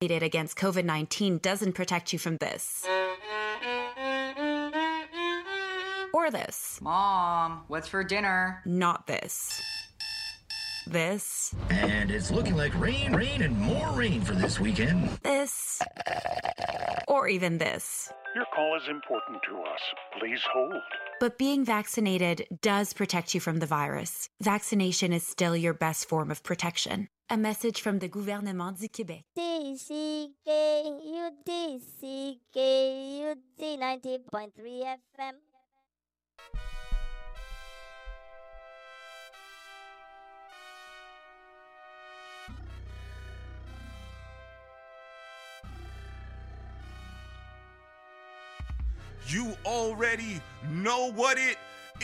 against COVID-19 doesn't protect you from this. Or this. Mom, what's for dinner? Not this. This. And it's looking like rain, and more rain for this weekend. This. Or even this. Your call is important to us. Please hold. But being vaccinated does protect you from the virus. Vaccination is still your best form of protection. A message from the Gouvernement du Québec. DCKU, 90.3 FM. You already know what it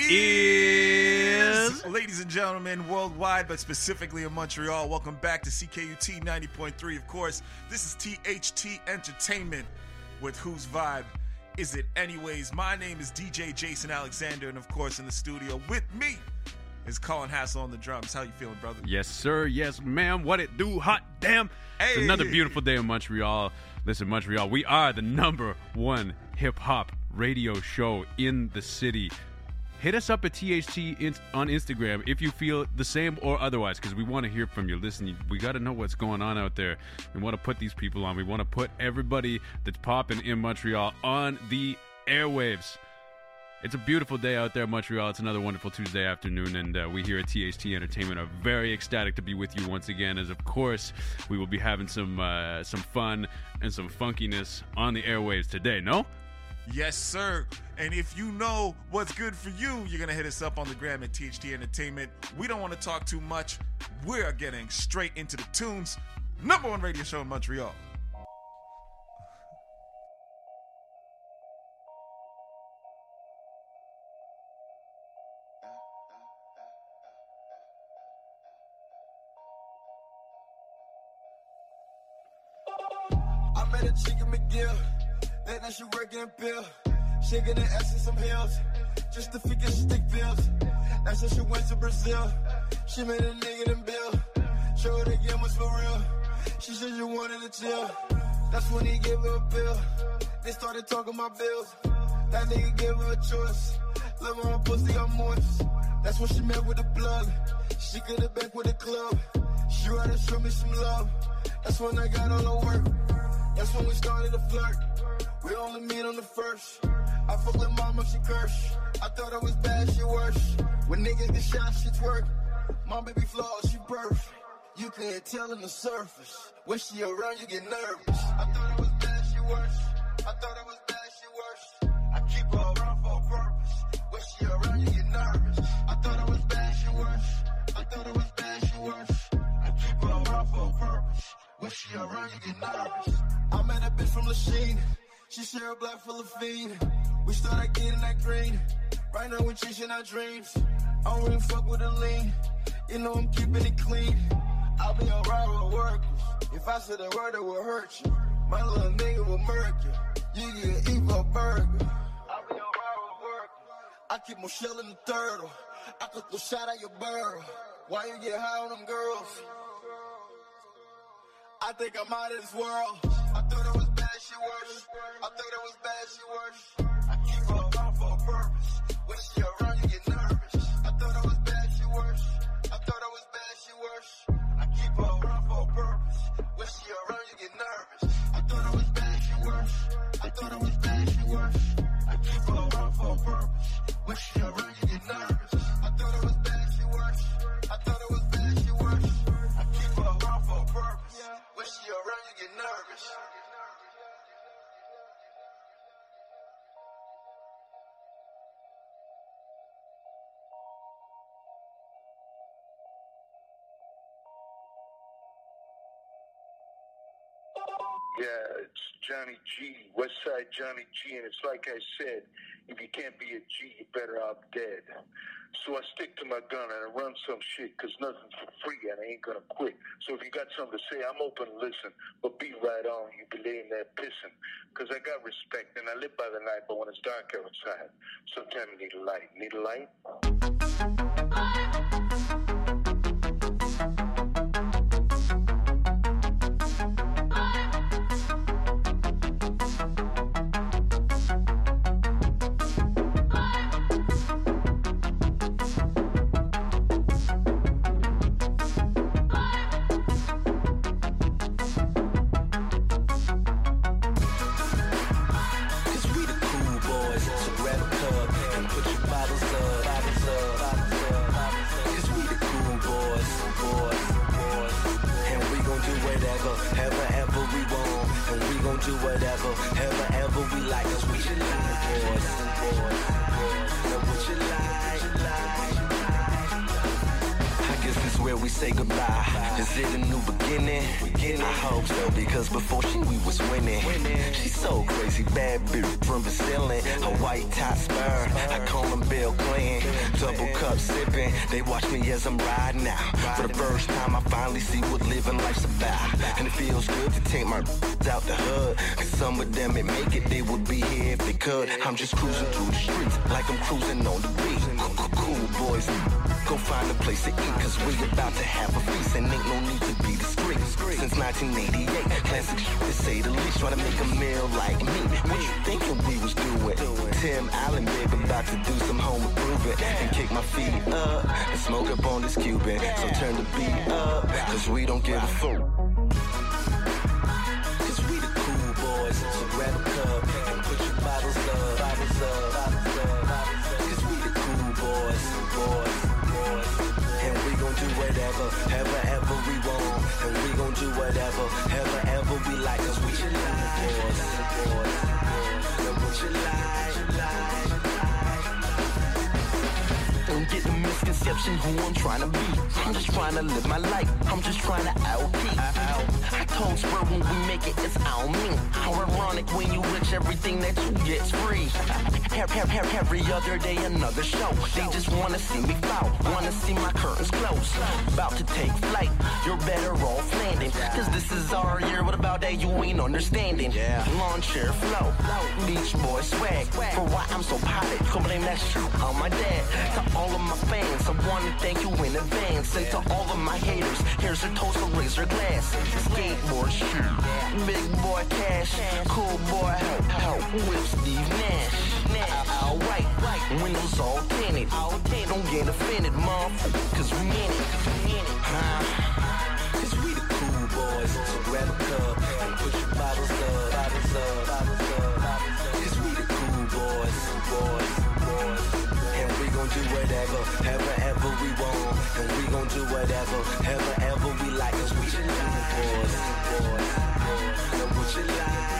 is. Ladies and gentlemen, worldwide, but specifically in Montreal, welcome back to CKUT 90.3. Of course, this is THT Entertainment with Whose Vibe Is It Anyways? My name is DJ Jason Alexander, and of course, in the studio with me is Colin Hassel on the drums. How you feeling, brother? Yes, sir. Yes, ma'am. What it do? Hot damn. Hey. It's another beautiful day in Montreal. Listen, Montreal, we are the number one hip-hop radio show in the city. Hit us up at THT on Instagram if you feel the same or otherwise, because we want to hear from you. Listen, we got to know what's going on out there. We want to put these people on. We want to put everybody that's popping in Montreal on the airwaves. It's a beautiful day out there in Montreal. It's another wonderful Tuesday afternoon, and we here at THT Entertainment are very ecstatic to be with you once again, as of course we will be having some fun and some funkiness on the airwaves today, no? Yes, sir. And if you know what's good for you, you're going to hit us up on the gram at THT Entertainment. We don't want to talk too much. We're getting straight into the tunes. Number one radio show in Montreal. I met a chick in McGill. That night she working in pill. Shaking the ass in some hills. Just to figure stick bills. That's how she went to Brazil. She made a nigga in bill. Show her the game was for real. She said she wanted to chill. That's when he gave her a bill. They started talking my bills. That nigga gave her a choice. Love on her pussy, I'm moist. That's when she met with the plug. She could have back with the club. She rather show me some love. That's when I got all the work. That's when we started to flirt. We only meet on the first. I fuck with mama, she curse. I thought I was bad, she worse. When niggas get shot, she twerk. My baby flaws, she birth. You can't tell in the surface. When she around, you get nervous. I thought I was bad, she worse. I thought I was bad, she worse. I keep her around for a purpose. When she around, you get nervous. I thought I was bad, she worse. I thought I was bad, she worse. I keep her around for a purpose. When she around, you get nervous. I met a bitch from Lachine. She share a block full of fiend. We started getting that green. Right now we chasing our dreams. I don't really fuck with the lean. You know I'm keeping it clean. I'll be alright with workers. If I said a word, it will hurt you. My little nigga will murk you. You get eat for a burger. I'll be alright with workers. I keep more shell in the turtle. I could throw shot at your barrel. Why you get high on them girls? I think I'm out of this world. I thought it was bad, she worse. I thought it was bad, she worse. I keep her around for a purpose. When she around, you get nervous. I thought it was bad, she worse. I thought it was bad, she worse. I keep her around for a purpose. When she around, you get nervous. I thought it was bad, she worse. I thought it was bad, she worse. I keep her around for a purpose. When she around, you get nervous. I thought it was bad, she worse. I thought it was bad, she worse. I keep her around for a purpose. When she around, you get nervous. Yeah, it's Johnny G, Westside Johnny G, and it's like I said, if you can't be a G, you're better off dead. So I stick to my gun and I run some shit, because nothing's for free and I ain't gonna quit. So if you got something to say, I'm open to listen, but be right on, you be laying there pissing. Because I got respect and I live by the night, but when it's dark outside, sometimes you need a light. Need a light? whatever, ever we want. And we gon' do whatever, ever we like. Cause we your boys. Now what you like? I guess this is where we say goodbye. Is it a new beginning? I hope so, because before we was winning. She's so crazy, bad bitch from Brazilian. Her white top spur, I call them Bill Clinton. Double cup sipping, they watch me as I'm riding out. For the first time I finally see what living life's about. And it feels good to take my out the hood. Cause some of them ain't make it, they would be here if they could. I'm just cruising through the streets like I'm cruising on the beat. Cool boys, go find a place to eat, cause we about to have a feast and ain't no need to be discreet. Since 1988, classic shit to say the least. Try to make a meal like me. What you thinking we was doing? Tim Allen, baby, about to do some home improvement and kick my feet up and smoke up on this Cuban. So turn the beat up, cause we don't give a fuck. Cause we the cool boys, so grab a cup and put your bottles up. Cause we the cool boys. And we gon' do whatever, ever we want. And we gon' do whatever, ever we like. Cause we your boys. And what you like? Don't get the misconception who I'm trying to be. I'm just trying to live my life. I'm just trying to outpeak. I told Spur when we make it, it's on me. How ironic when you rich, everything that you get's free. Every other day another show. They just wanna see me fall, wanna see my curtains close. About to take flight, you're better off landing. Cause this is our year, what about that you ain't understanding? Lawn chair flow, Beach Boy swag. For why I'm so potted, come blame that shit on my dad. To all of my fans, I wanna thank you in advance. And to all of my haters, here's a toast of razor glass. Skateboard shoe, big boy cash, cool boy help, whip Steve Nash. Alright, windows all tinted. Don't get offended, motherfucker, cause we in it. Cause we the cool boys, so grab a cup and put your bottles up. Cause we the cool boys. And we gon' do whatever, ever we want. And we gon' do whatever, ever we like. Cause we your boys. Now what you like?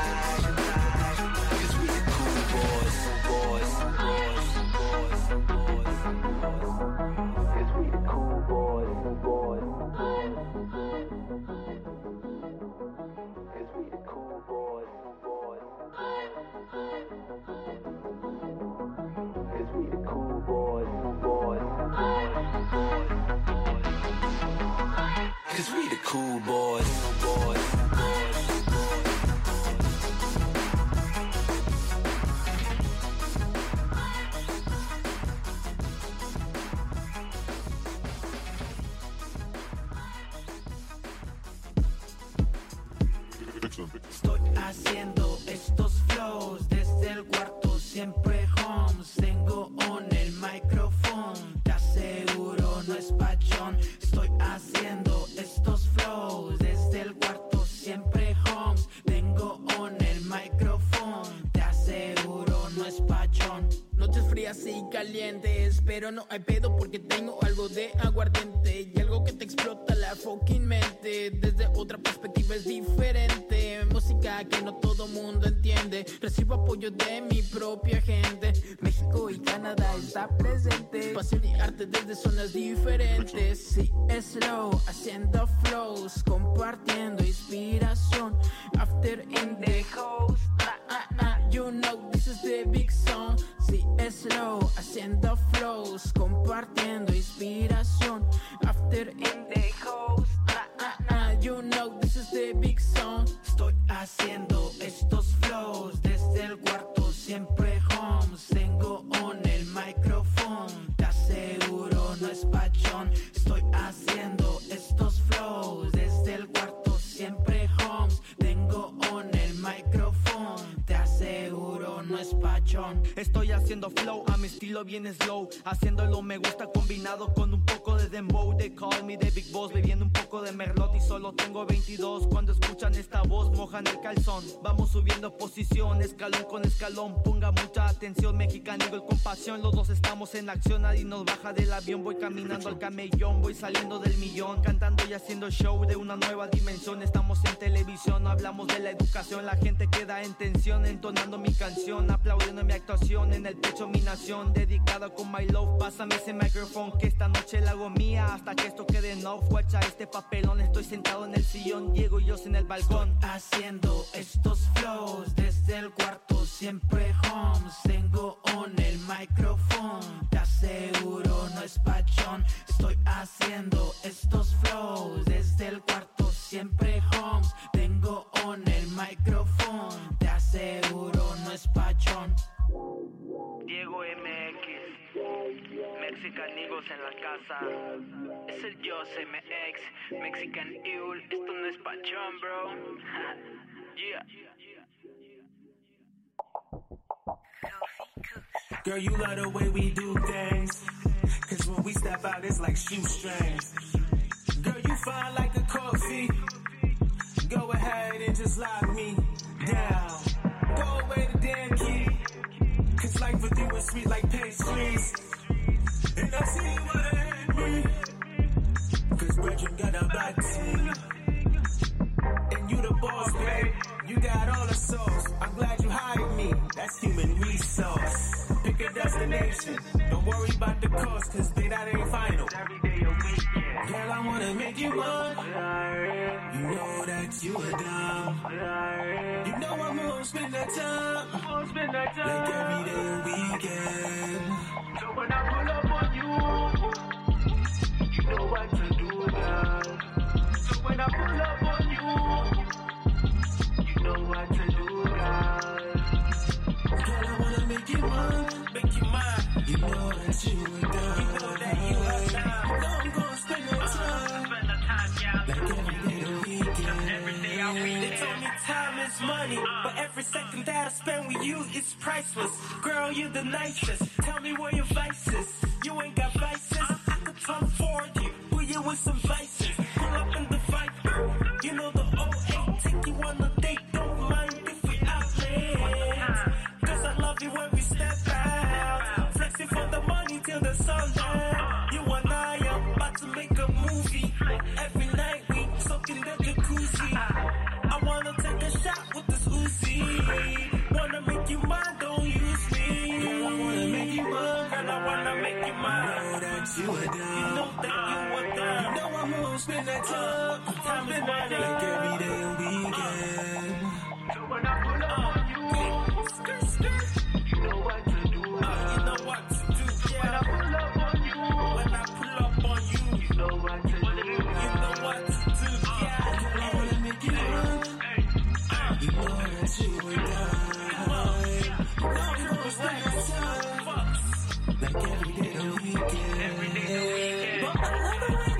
Cause we the cool boys. Estoy haciendo estos flows desde el cuarto, siempre homes. Tengo on el micrófono, te aseguro no es pachón. Estoy haciendo estos flows desde el cuarto, siempre homes. Tengo on el micrófono, te aseguro no es pachón. Noches frías y calientes, pero no hay pedo porque tengo algo de aguardiente y algo que te explota la fucking mente. Desde otra perspectiva es diferente, música que no todo mundo entiende. Recibo apoyo de mi propia gente. México y Canadá está presente. Pasión y arte desde zonas diferentes. Sí, es slow, haciendo flows, compartiendo inspiración. After in the house, you know this is the big song. Sí, es slow, haciendo flows, compartiendo inspiración. After in the house, you know this is the big song. Estoy haciendo estos flows desde el cuarto, siempre homes. Tengo on el micrófono, te aseguro no es pachón. Estoy haciendo estos flows desde el cuarto, siempre homes. Tengo on el micrófono, te aseguro no no es pachón. Estoy haciendo flow, a mi estilo bien slow. Haciéndolo me gusta combinado con un poco de dembow. They call me the big boss, bebiendo un poco de merlot y solo tengo 22. Cuando escuchan esta voz mojan el calzón. Vamos subiendo posición, escalón con escalón. Ponga mucha atención, Mexican Eagle con pasión. Los dos estamos en acción, nadie nos baja del avión. Voy caminando al camellón, voy saliendo del millón. Cantando y haciendo show de una nueva dimensión. Estamos en televisión, no hablamos de la educación. La gente queda en tensión, entonando mi canción. Aplaudiendo mi actuación, en el pecho mi nación. Dedicado con my love, pásame ese micrófono que esta noche la hago mía. Hasta que esto quede en off, guacha este papelón. Estoy sentado en el sillón, Diego y yo en el balcón. Estoy haciendo estos flows desde el cuarto, siempre homes. Tengo on el micrófono, te aseguro no es pachón. Estoy haciendo estos flows desde el cuarto, siempre homes. Tengo on el micrófono, te aseguro no es pachón. Diego MX, Mexican Eagles en la casa. Es el Jose MX, Mexican Eagle. Esto no es pachón, bro. Yeah. Girl, you love the way we do things. Cause when we step out, it's like shoestrings. Girl, you fine like a coffee. Go ahead and just lock me down. Throw away the damn key. Cause life with you is sweet like pastries. And I see you wanna hate me. Cause Bridget got a body. And you the boss, babe. You got all the sauce. I'm glad you hired me. That's human resource. Pick a destination. Don't worry about the cost, cause that ain't final. Every day a weekend. Girl, I wanna make you mine. You know that you a dime. You know I'm gonna spend that time. Like every day a weekend. So when I pull up on you, you know what to do now. So when I pull up on you, you know what to do now. Girl, I wanna make you mine. You know that you are down. You know that you are down. You know I'm gonna spend the time. Like every day a weekend. Every day a weekend. They told me time is money, but every second that I spend with you is priceless. Girl, you're the nicest. Tell me where your vices. You ain't got vices. I could come for you. Put you with some vices. Pull up in the Viper. You know the 08. Take you on a date. Don't mind if we out late. Cause I love you when we step out. Flexing for the money till the sun down. You and I are about to make a movie. Every night we soaking the jacuzzi. I wanna take a shot with this Uzi. Wanna make you mine, don't use me. Girl, I wanna make you mine. Girl, I wanna make you mine. You know that you are down. You know that you are down. You know I'm gonna spend that time. Time is money. Like every day a weekend. So when I pull up on you, skirt, skirt. You know what to do. You know what to do. Yeah. When I pull up on you, when I pull up on you, you know what to do. You know what to do. Yeah. Girl, I wanna make you mine. You know that you are down. You know I'm gonna spend that time. Like every day a weekend. Every day a weekend. But I love the way we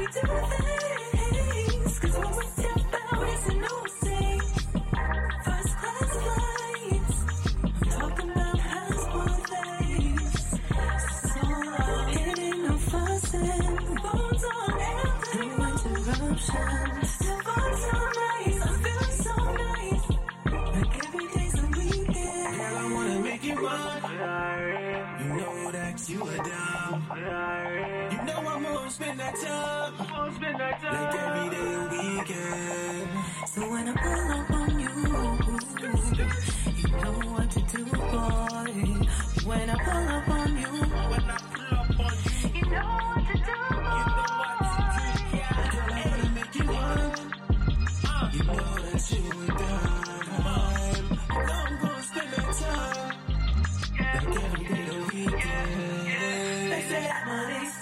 do things. Cause when we step out, it's a new thing. First class flights. I'm talking about high-school days. So it ain't no fussing. Phones on airplane, no interruptions. The phone's so nice, I'm feeling so nice. Like every day's a weekend. Girl, I wanna make you mine. You know that you are down. You know I'm gonna spend that time. Like every day a weekend. So when I pull up on you, you know what to do, boy. When I pull up on you, you know what to do. You know what to do, yeah. Girl, I wanna make you mine. You know that you are down. You know I'm gonna spend that time. Like every day a weekend. They say money's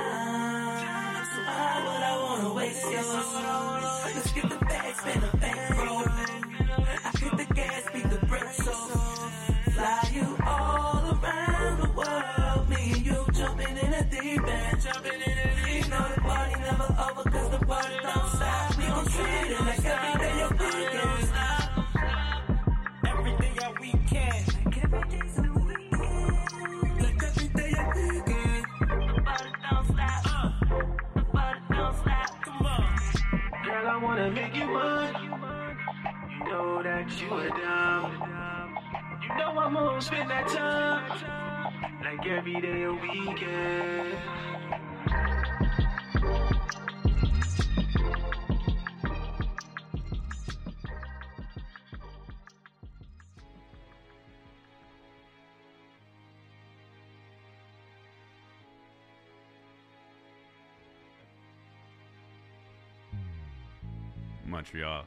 time, so why would I wanna waste yours? Let's get the bag, spin the bankroll. I hit the gas, beat the brakes off. Fly you all around the world. Me and you jumping in a deep end. You know the party never over, cause the party don't stop. We gon' treat it like every day a weekend. Every day a weekend. Like every day's You know I'm gonna spend that time like every day a weekend. Montreal.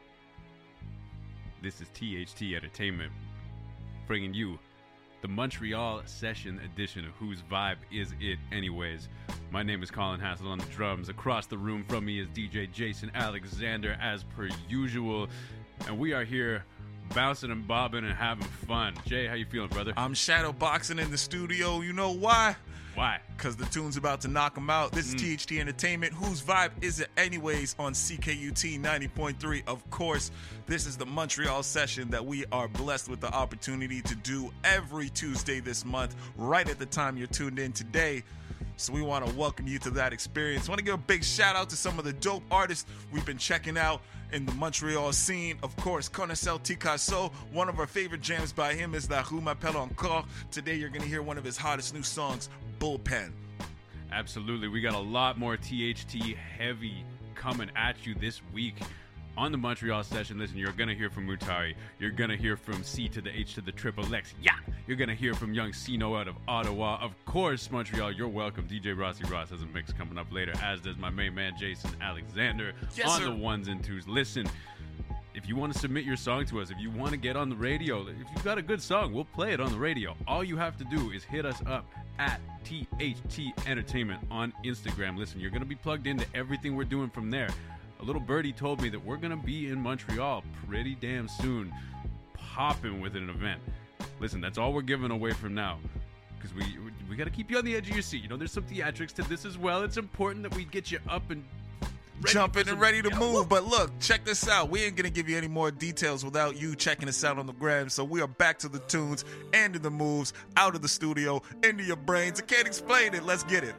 This is THT Entertainment bringing you the Montreal Session edition of Whose Vibe Is It Anyways. My name is Colin Hassel on the drums. Across the room from me is DJ Jason Alexander as per usual. And we are here bouncing and bobbing and having fun. Jay, how you feeling, brother? I'm shadow boxing in the studio. You know why? Why? Because the tune's about to knock them out. This is THT Entertainment. Whose vibe is it anyways on CKUT 90.3? Of course, this is the Montreal session that we are blessed with the opportunity to do every Tuesday this month, right at the time you're tuned in today. So we want to welcome you to that experience. I want to give a big shout out to some of the dope artists we've been checking out in the Montreal scene. Of course, Connaissel Ticasso. One of our favorite jams by him is La Rue M'appelle Encore. Today you're going to hear one of his hottest new songs, Bullpen. Absolutely. We got a lot more THT heavy coming at you this week on the Montreal session. Listen, you're going to hear from Mutari. You're going to hear from C to the H to the triple X. Yeah! You're going to hear from Young Sino out of Ottawa. Of course, Montreal, you're welcome. DJ Rossi Ross has a mix coming up later, as does my main man Jason Alexander on the ones and twos. Listen, if you want to submit your song to us, if you want to get on the radio, if you've got a good song, we'll play it on the radio. All you have to do is hit us up at THT Entertainment on Instagram. Listen, you're going to be plugged into everything we're doing from there. A little birdie told me that we're going to be in Montreal pretty damn soon, popping with an event. Listen, that's all we're giving away from now, because we got to keep you on the edge of your seat. You know, there's some theatrics to this as well. It's important that we get you up and jumping and ready to move. But look, check this out. We ain't going to give you any more details without you checking us out on the gram. So we are back to the tunes and to the moves, out of the studio, into your brains. I can't explain it. Let's get it.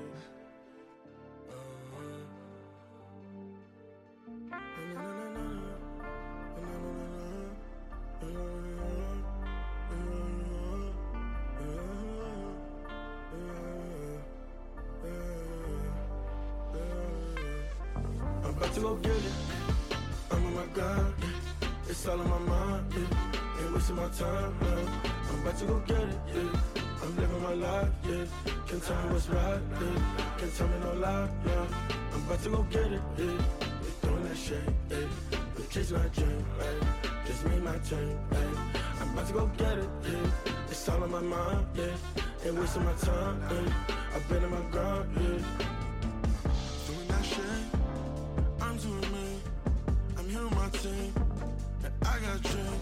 About to go get it. I'm on my grind, yeah. It's all on my mind, yeah. Ain't wasting my time, no. I'm about to go get it, yeah. I'm living my life, yeah. Can't tell me what's right, yeah. Can't tell me no lie, yeah. I'm about to go get it, yeah. We're doing that shit, yeah. We're chasing my dream, yeah. Just me and my team, yeah. I'm about to go get it, yeah. It's all on my mind, yeah. Ain't wasting my time, yeah. I've been in my grind, yeah. Doing that shit. I'm doing me, I'm here with my team, and I got a dream.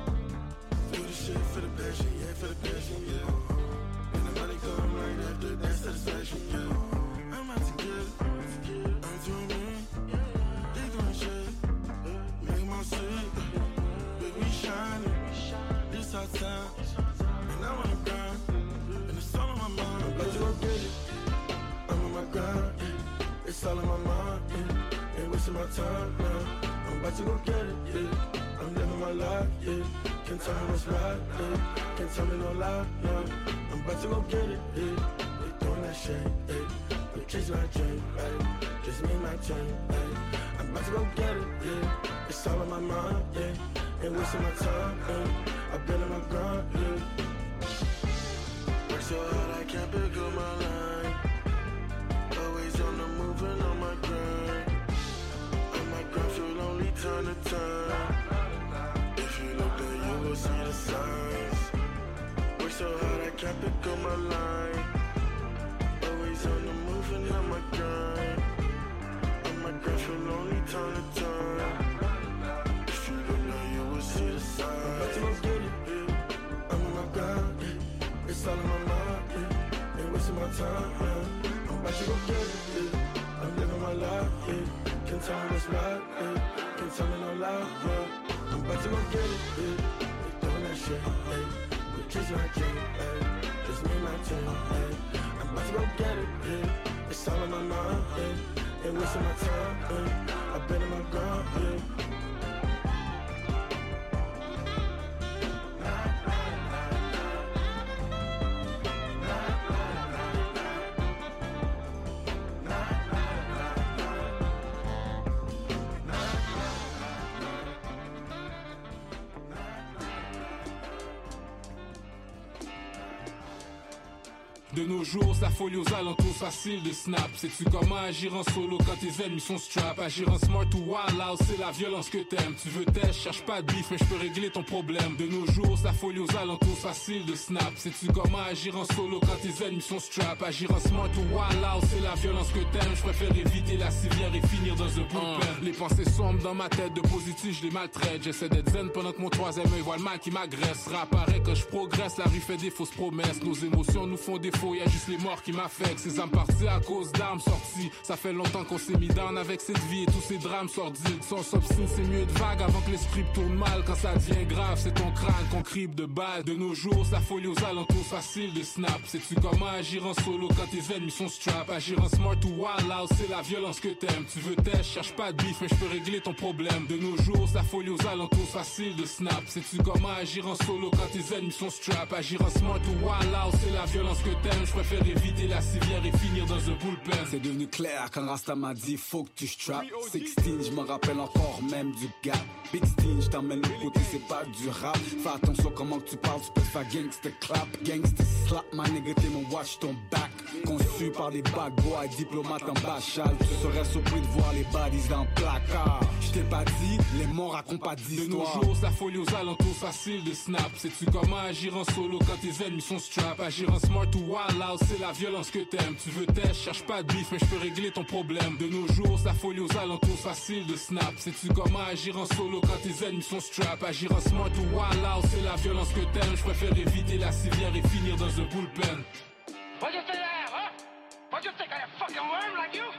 Do the shit for the passion, yeah, for the passion, yeah. And the money come right after that satisfaction, yeah. I'm out to get it, I'm doing me, they doing shit, make my seat, baby shining, this our time, and I'm on the grind, and it's all on my mind. I'm about to go get it, I'm on my grind, it's all on my mind, yeah. Ain't wasting my time now. I'm about to go get it, yeah. I'm living my life, yeah. Can't tell me what's right, yeah. Can't tell me no lie, no. I'm about to go get it, yeah. They doing that shit, yeah. I'm chasing my dream, yeah. Just me and my team, yeah. I'm about to go get it, yeah. It's all on my mind, yeah. Ain't wasting my time, yeah. I've been in my grind, yeah. Work so hard I can't pick up my line. Always on the move and on my grind. Feel only turn to turn. If you look then you will see the signs. Work so hard I can't pick up my line. Always on the move and on my grind. On my grind feel only turn to turn. If you look then you will see the signs. I'm about to go get it, yeah. I'm on my grind, yeah. It's all in my mind, yeah. Ain't wasting my time, yeah. I'm about to go get it, yeah. I'm living my life, yeah. Can't tell me what's right, yeah. Can't tell me no lie, yeah. I'm about to go get it, yeah. We're doing that shit, yeah. We're chasing our dream, yeah. Just me and my team, yeah. I'm about to go get it, yeah. It's all on my mind, yeah. Ain't wasting my time, yeah. I've been in my grind, yeah. De nos jours, ça folie aux alentours, facile de snap. Sais-tu comment agir en solo quand tes ennemis sont strap? Agir en smart ou wild out, c'est la violence que t'aimes. Tu veux test, cherche pas de beef, mais je peux régler ton problème. De nos jours, ça folie aux alentours, facile de snap. Sais-tu comment agir en solo quand tes ennemis sont strap? Agir en smart ou wild out, c'est la violence que t'aimes. Je préfère éviter la civière et finir dans un bullpen. Les pensées sombres dans ma tête, de positif je les maltraite. J'essaie d'être zen pendant que mon troisième œil voit le mal qui m'agresse. Réapparaît quand je progresse, la rue fait des fausses promesses. Nos émotions nous font défaut, y'a juste les morts qui m'affectent. Ces âmes parties à cause d'armes sorties. Ça fait longtemps qu'on s'est mis down avec cette vie et tous ces drames sordides. Si on s'obstine, c'est mieux de vague avant que l'esprit tourne mal. Quand ça devient grave, c'est ton crâne qu'on crible de balles. De nos jours, ça folie aux alentours, facile de snap. Sais-tu comment agir en solo quand tes ennemis sont strap? Agir en smart ou wild out, c'est la violence que t'aimes. Tu veux test, cherche pas de beef, mais je peux régler ton problème. De nos jours, ça folie aux alentours, facile de snap. Sais-tu comment agir en solo quand tes ennemis sont strap? Agir en smart ou wild out, c'est la violence que t'aimes. Je préfère éviter la civière et finir dans un bullpen. C'est devenu clair quand Rasta m'a dit faut que tu strappes. 16, je me rappelle encore même du gap. Big Steen, je t'emmène de côté, c'est pas du rap. Fais attention comment que tu parles, tu peux te faire gangsta clap. Gangsta slap, ma nigga, t'es mon watch ton back. Conçu par des bad boys, diplomates en bachal. Tu serais surpris de voir les baddies dans le placard. Je t'ai pas dit, les morts racontent pas d'histoire. De nos jours, ça folie aux alentours, facile de snap. Sais-tu comment agir en solo quand tes ennemis sont strap? Agir en smart ou wild out, c'est la violence que t'aimes. Tu veux test, cherche pas de beef, mais je peux régler ton problème. De nos jours, ça folie aux alentours, facile de snap. Sais-tu comment agir en solo quand tes ennemis sont strap? Agir en smart ou wild out, c'est la violence que t'aimes. Je préfère éviter la civière et finir dans un bullpen. What you think I am, huh? What you think I am, fucking worm like you?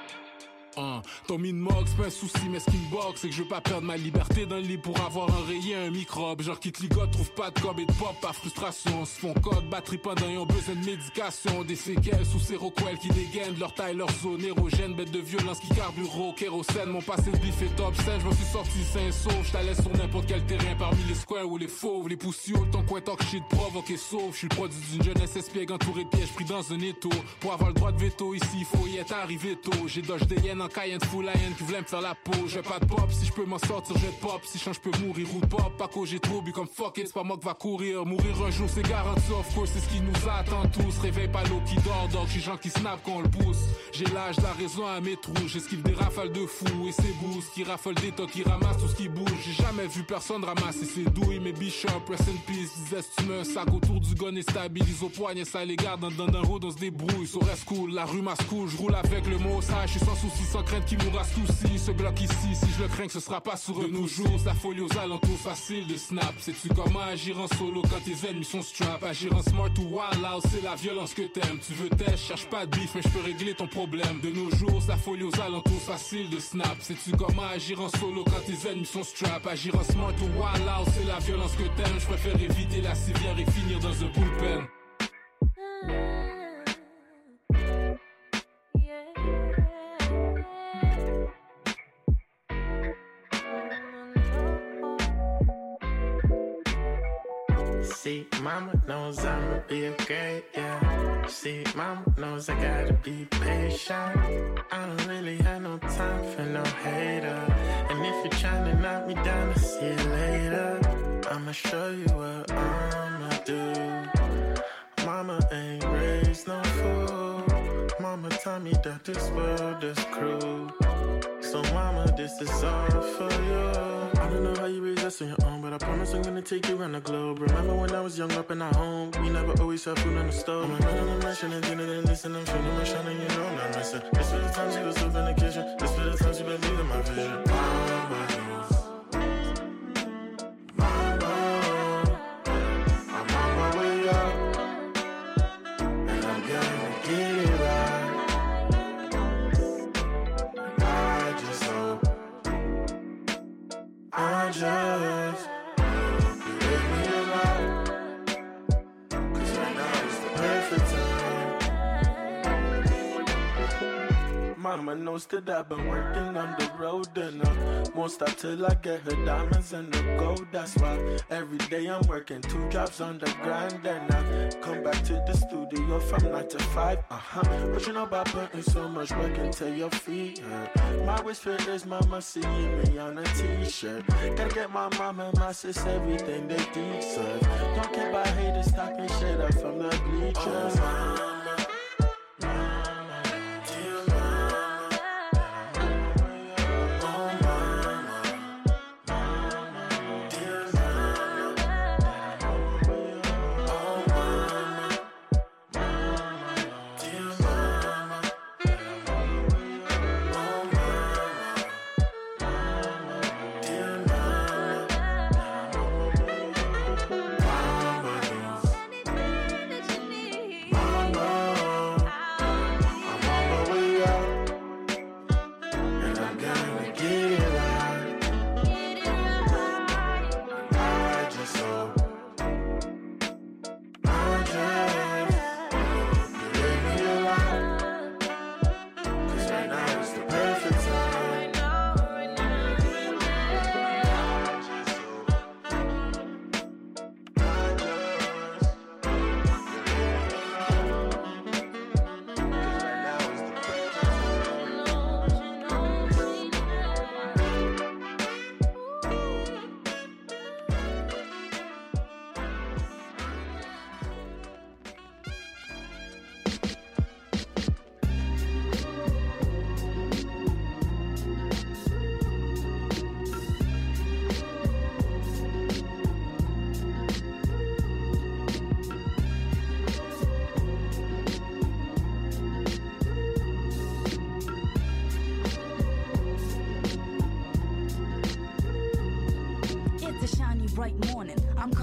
Ton mine-mog, c'est pas un souci, mais ce qui me boxe, c'est que je veux pas perdre ma liberté dans le lit pour avoir enrayé un microbe. Genre quitte ligote, trouve pas de cob et de pop par frustration. Se font code, batterie pendant, ils ont besoin de médication. Des séquelles sous séroquel qui dégainent leur taille, leur zone érogène. Bête de violence qui carbure au kérosène. Mon passé de bif est top scène, je me suis sorti sain sauf. Je laisse sur n'importe quel terrain parmi les squares ou les fauves. Les poussioles, ton coin talk shit provoqué sauf. Je suis le produit d'une jeunesse espiègle entourée de pièges pris dans un étau. Pour avoir le droit de veto ici, il faut y être arrivé tôt. J'ai dodge des hyènes en Cayenne full haine qui voulait me faire la peau. J'ai pas de pop, si je peux m'en sortir, j'ai pop. Si je change, je peux mourir ou de pop. Pas qu'au j'ai trop bu comme fuck it, c'est pas moi qui va courir. Mourir un jour, c'est garanti, of course, c'est ce qui nous attend tous. Réveille pas l'eau qui dort, donc j'ai gens qui snap quand on le pousse. J'ai l'âge de la raison à mes trous. J'esquive des rafales de fous et ces boosts qui raffolent des tocs, qui ramassent tout ce qui bouge. J'ai jamais vu personne ramasser ses douilles. Mes bishop, rest in peace, disais si tu mets un sac autour du gun et stabilise au poignet, ça les garde dans un road, on se débrouille. So reste cool, la rue ma school, je roule avec le mot ça. Je suis sans souci, sans crainte qui mourra souci. Ce bloc ici, si je le crains que ce sera pas sur de nos jours, ça folie aux alentours, facile de snap. Sais-tu comment agir en solo quand tes ennemis sont strap? Agir en smart ou wild out, c'est la violence que t'aimes. Tu veux test, cherche pas de beef, mais je peux régler ton problème. De nos jours, ça folie aux alentours, facile de snap. Sais-tu comment agir en solo quand tes ennemis sont strap? Agir en smart ou wild out, c'est la violence que t'aimes. Je préfère éviter la civière et finir dans un bullpen. See, mama knows I'ma be a great, yeah. See, mama knows I gotta be patient. I don't really have no time for no hater. And if you're trying to knock me down, I'll see you later. I'ma show you what I'ma do. Mama ain't raised no fool. Mama taught me that this world is cruel. So mama, this is all for you. I don't know how you raise us on your own, but I promise I'm gonna take you around the globe. Remember when I was young up in our home, we never always had food on the stove. I'm a man on a mission and dinner and listen, I'm feeling my shine and you know I'm not missing. This for the times you was up in the kitchen, this for the times you believe in my vision. Mama, I'm on my way up, and I'm gonna get it right. I just hope you let me alone, 'cause right now is the perfect time. Mama knows that I've been working on the road and I won't stop till I get her diamonds and the gold. That's why every day I'm working 2 jobs on the grind and I come back to the studio from 9 to 5. But you know about putting so much work into your feet. My wish for is mama seeing me on a t-shirt. Gotta get my mama and my sis everything they deserve. Don't care about haters talking shit up from the bleachers.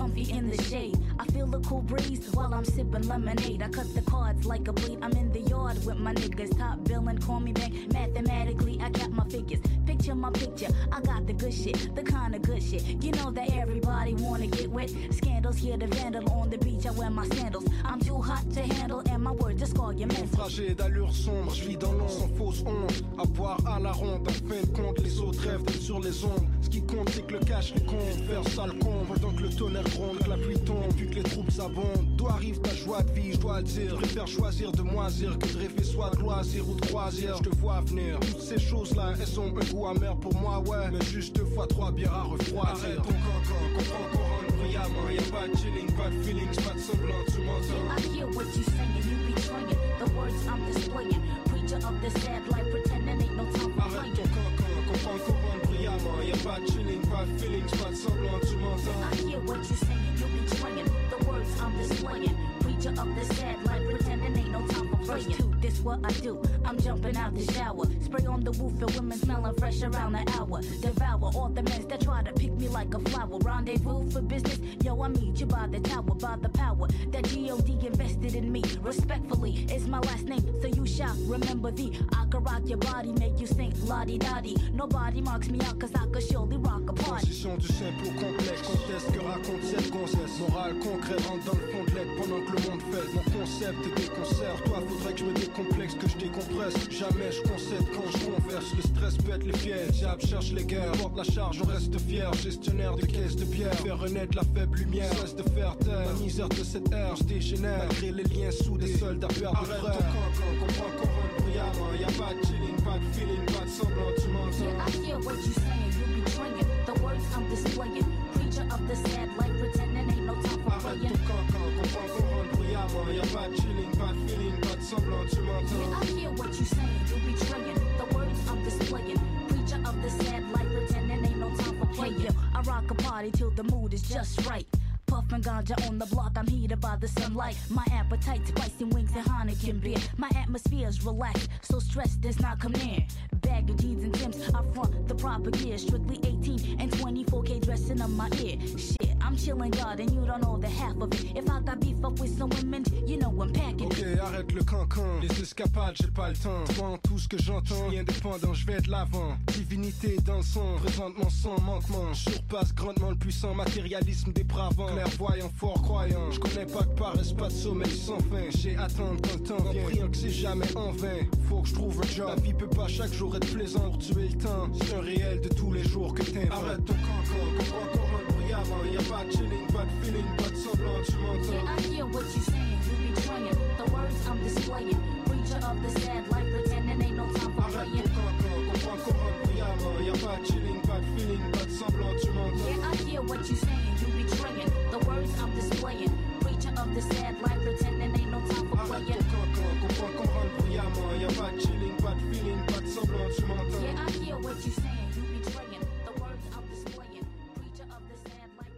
comfy in the shade. I feel the cool breeze while I'm sipping lemonade. I cut the cards like a blade. I'm in the yard with my niggas. Top billing, call me back. Mathematically, I got my figures. Picture my picture. I got the good shit, the kind of good shit. You know that everybody wanna get wet. Scandals here, the vandal on the beach. I wear my sandals. I'm too hot to handle, and my words just call your mental. Naufragé d'allure sombre, je vis dans l'ombre sans fausse honte. À boire à la ronde, en fin de compte, les autres rêvent d'être sur les ondes. Ce qui compte, c'est que le cash les compte. Faire sale con, pendant que le tonnerre gronde, que la pluie tombe, vu que les troupes abondent. D'où arrive ta joie de vie, je dois le dire. Je préfère choisir de moisir que de rêver soit de loisir ou de croisière. Je te vois venir, toutes ces choses-là, elles ont un goût amer pour moi, ouais. Mais juste 2 fois 3 bières à refroidir. Arrête ton cancan, comprends qu'on rentre brillamment. Y'a pas de chilling, pas de feelings, pas de semblant, tu m'entends. I hear what you saying, you betraying the words I'm displaying. Preacher of the sad life, pretending ain't no time for Arrête ton cancan, comprends qu'on rentre brillamment. Y'a pas de chilling, pas de feelings, pas de semblant, tu m'entends. I hear what you saying, you betraying the words I'm displaying. Preacher of the sad life, pretending ain't no time for playing. Verse 2, this what I do, I'm jumping out the shower. Spray on the roof and women smelling fresh around the hour. Devour all the men that try to pick me like a flower. Rendezvous for business, yo, I meet you by the tower, by the power that G.O.D. invested in me. Respectfully, is my last name, so you shall remember thee. I could rock your body, make you sing la-di-da-di. Nobody marks me out, cause I could surely rock a party. Transition du simple au complexe, conteste que raconte cette gonzesse. Morale concret, rentre dans le fond de lettre pendant que le monde fait. Mon concept te déconcerte, toi faudrait que je me décomplexe, que je décompresse. Jamais je concède quand je converse, le stress pète les fiers. Diable cherche les guerres, porte la charge, on reste fier. Gestionnaire de caisse de bière, faire renaître la faible lumière. Cesse de faire taire, la misère de cette ère, je dégénère. Malgré les liens soudés, soldats perdent de frères. Arrête ton cancan, comprends qu'on rentre brillamment. Y'a pas de chilling, pas de feeling, pas de semblant, tu m'entends. Yeah, I hear what you saying, you betraying the words I'm displaying. Preacher of the sad life, pretending ain't no time for Arrête playing. ton cancan, comprends qu'on rentre brillamment. Y'a pas de chilling, pas de feeling, pas de semblant, tu m'entends. Yeah, I hear what you saying, you betraying the words I'm displaying. Preacher of the sad life, pretending ain't no time for playing. Hey, yo, I rock a party till the mood is just right. Puffin' ganja on the block, I'm heated by the sunlight. My appetite, spicy wings and Heineken beer. My atmosphere's relaxed, so stress does not come near. Bag of jeans and Timbs, I front the proper gear. Strictly 18 and 24K dressing on my ear. Shit, I'm chillin' God and you don't know the half of it. If I got beef up with some women, you know I'm packing. Ok, arrête le cancan, les escapades, j'ai pas le temps. Devant tout ce que j'entends, je suis indépendant, je vais de l'avant. Divinité dans le sang, présentement sans manquement. Surpasse grandement le puissant matérialisme dépravant. Clairvoyant, fort croyant, je connais pas de paresse, pas de sommeil sans fin. J'ai attendre quand le temps vient, priant que c'est jamais en vain. Faut que je trouve un job, la vie peut pas chaque jour être plaisant pour tuer le temps. C'est un réel de tous les jours que t'inventes. Arrête ton cancan, comprends qu'on rentre brillamment. Y'a pas de chilling, pas de feeling, pas de semblant, tu m'entends. Yeah, I hear what you saying, you betraying the words I'm displaying. Preacher of the sad life, pretending ain't no time for Arrête playing. ton cancan, comprends qu'on rentre brillamment. Y'a pas de chilling, pas de feeling, pas de semblant, tu m'entends. Yeah, I hear what you saying, you betraying the words I'm displaying. Preacher of the sad life, pretending ain't no time for Arrête playing. ton cancan, comprends qu'on rentre brillamment. Y'a pas de chilling, pas de feeling, pas de semblant, tu m'entends. Yeah, I hear what you saying, you betraying the words I'm displaying. Preacher of the sad life,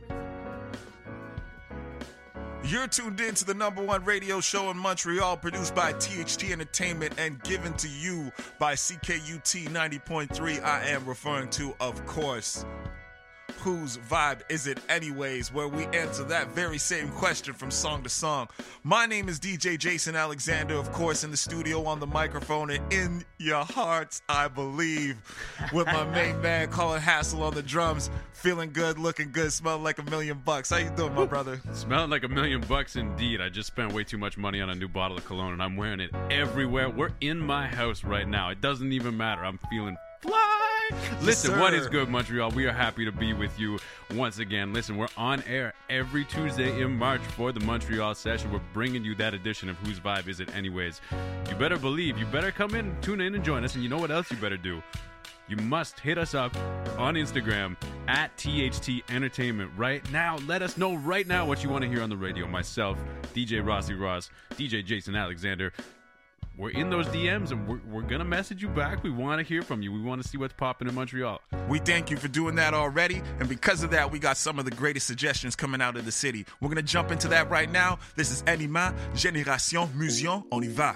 You're tuned in to the #1 radio show in Montreal, produced by THT Entertainment and given to you by CKUT 90.3. I am referring to, of course, Whose Vibe Is It Anyways, where we answer that very same question from song to song. My name is DJ Jason Alexander, of course, in the studio, on the microphone, and in your hearts, I believe, with my main man, Colin Hassel, on the drums, feeling good, looking good, smelling like $1 million. How you doing, my brother? Smelling like $1 million indeed. I just spent way too much money on a new bottle of cologne, and I'm wearing it everywhere. We're in my house right now. It doesn't even matter. I'm feeling fly. Listen, Yes, what sir. is good, Montreal? We are happy to be with you once again. Listen, we're on air every Tuesday in March for the Montreal session. We're bringing you that edition of Whose Vibe Is It Anyways? You better believe, you better come in, tune in, and join us. And you know what else you better do? You must hit us up on Instagram at THT Entertainment right now. Let us know right now what you want to hear on the radio. Myself, DJ Rossi Ross, DJ Jason Alexander. We're in those DMs, and we're going to message you back. We want to hear from you. We want to see what's popping in Montreal. We thank you for doing that already. And because of that, we got some of the greatest suggestions coming out of the city. We're going to jump into that right now. This is Anima, Génération Musion. On y va.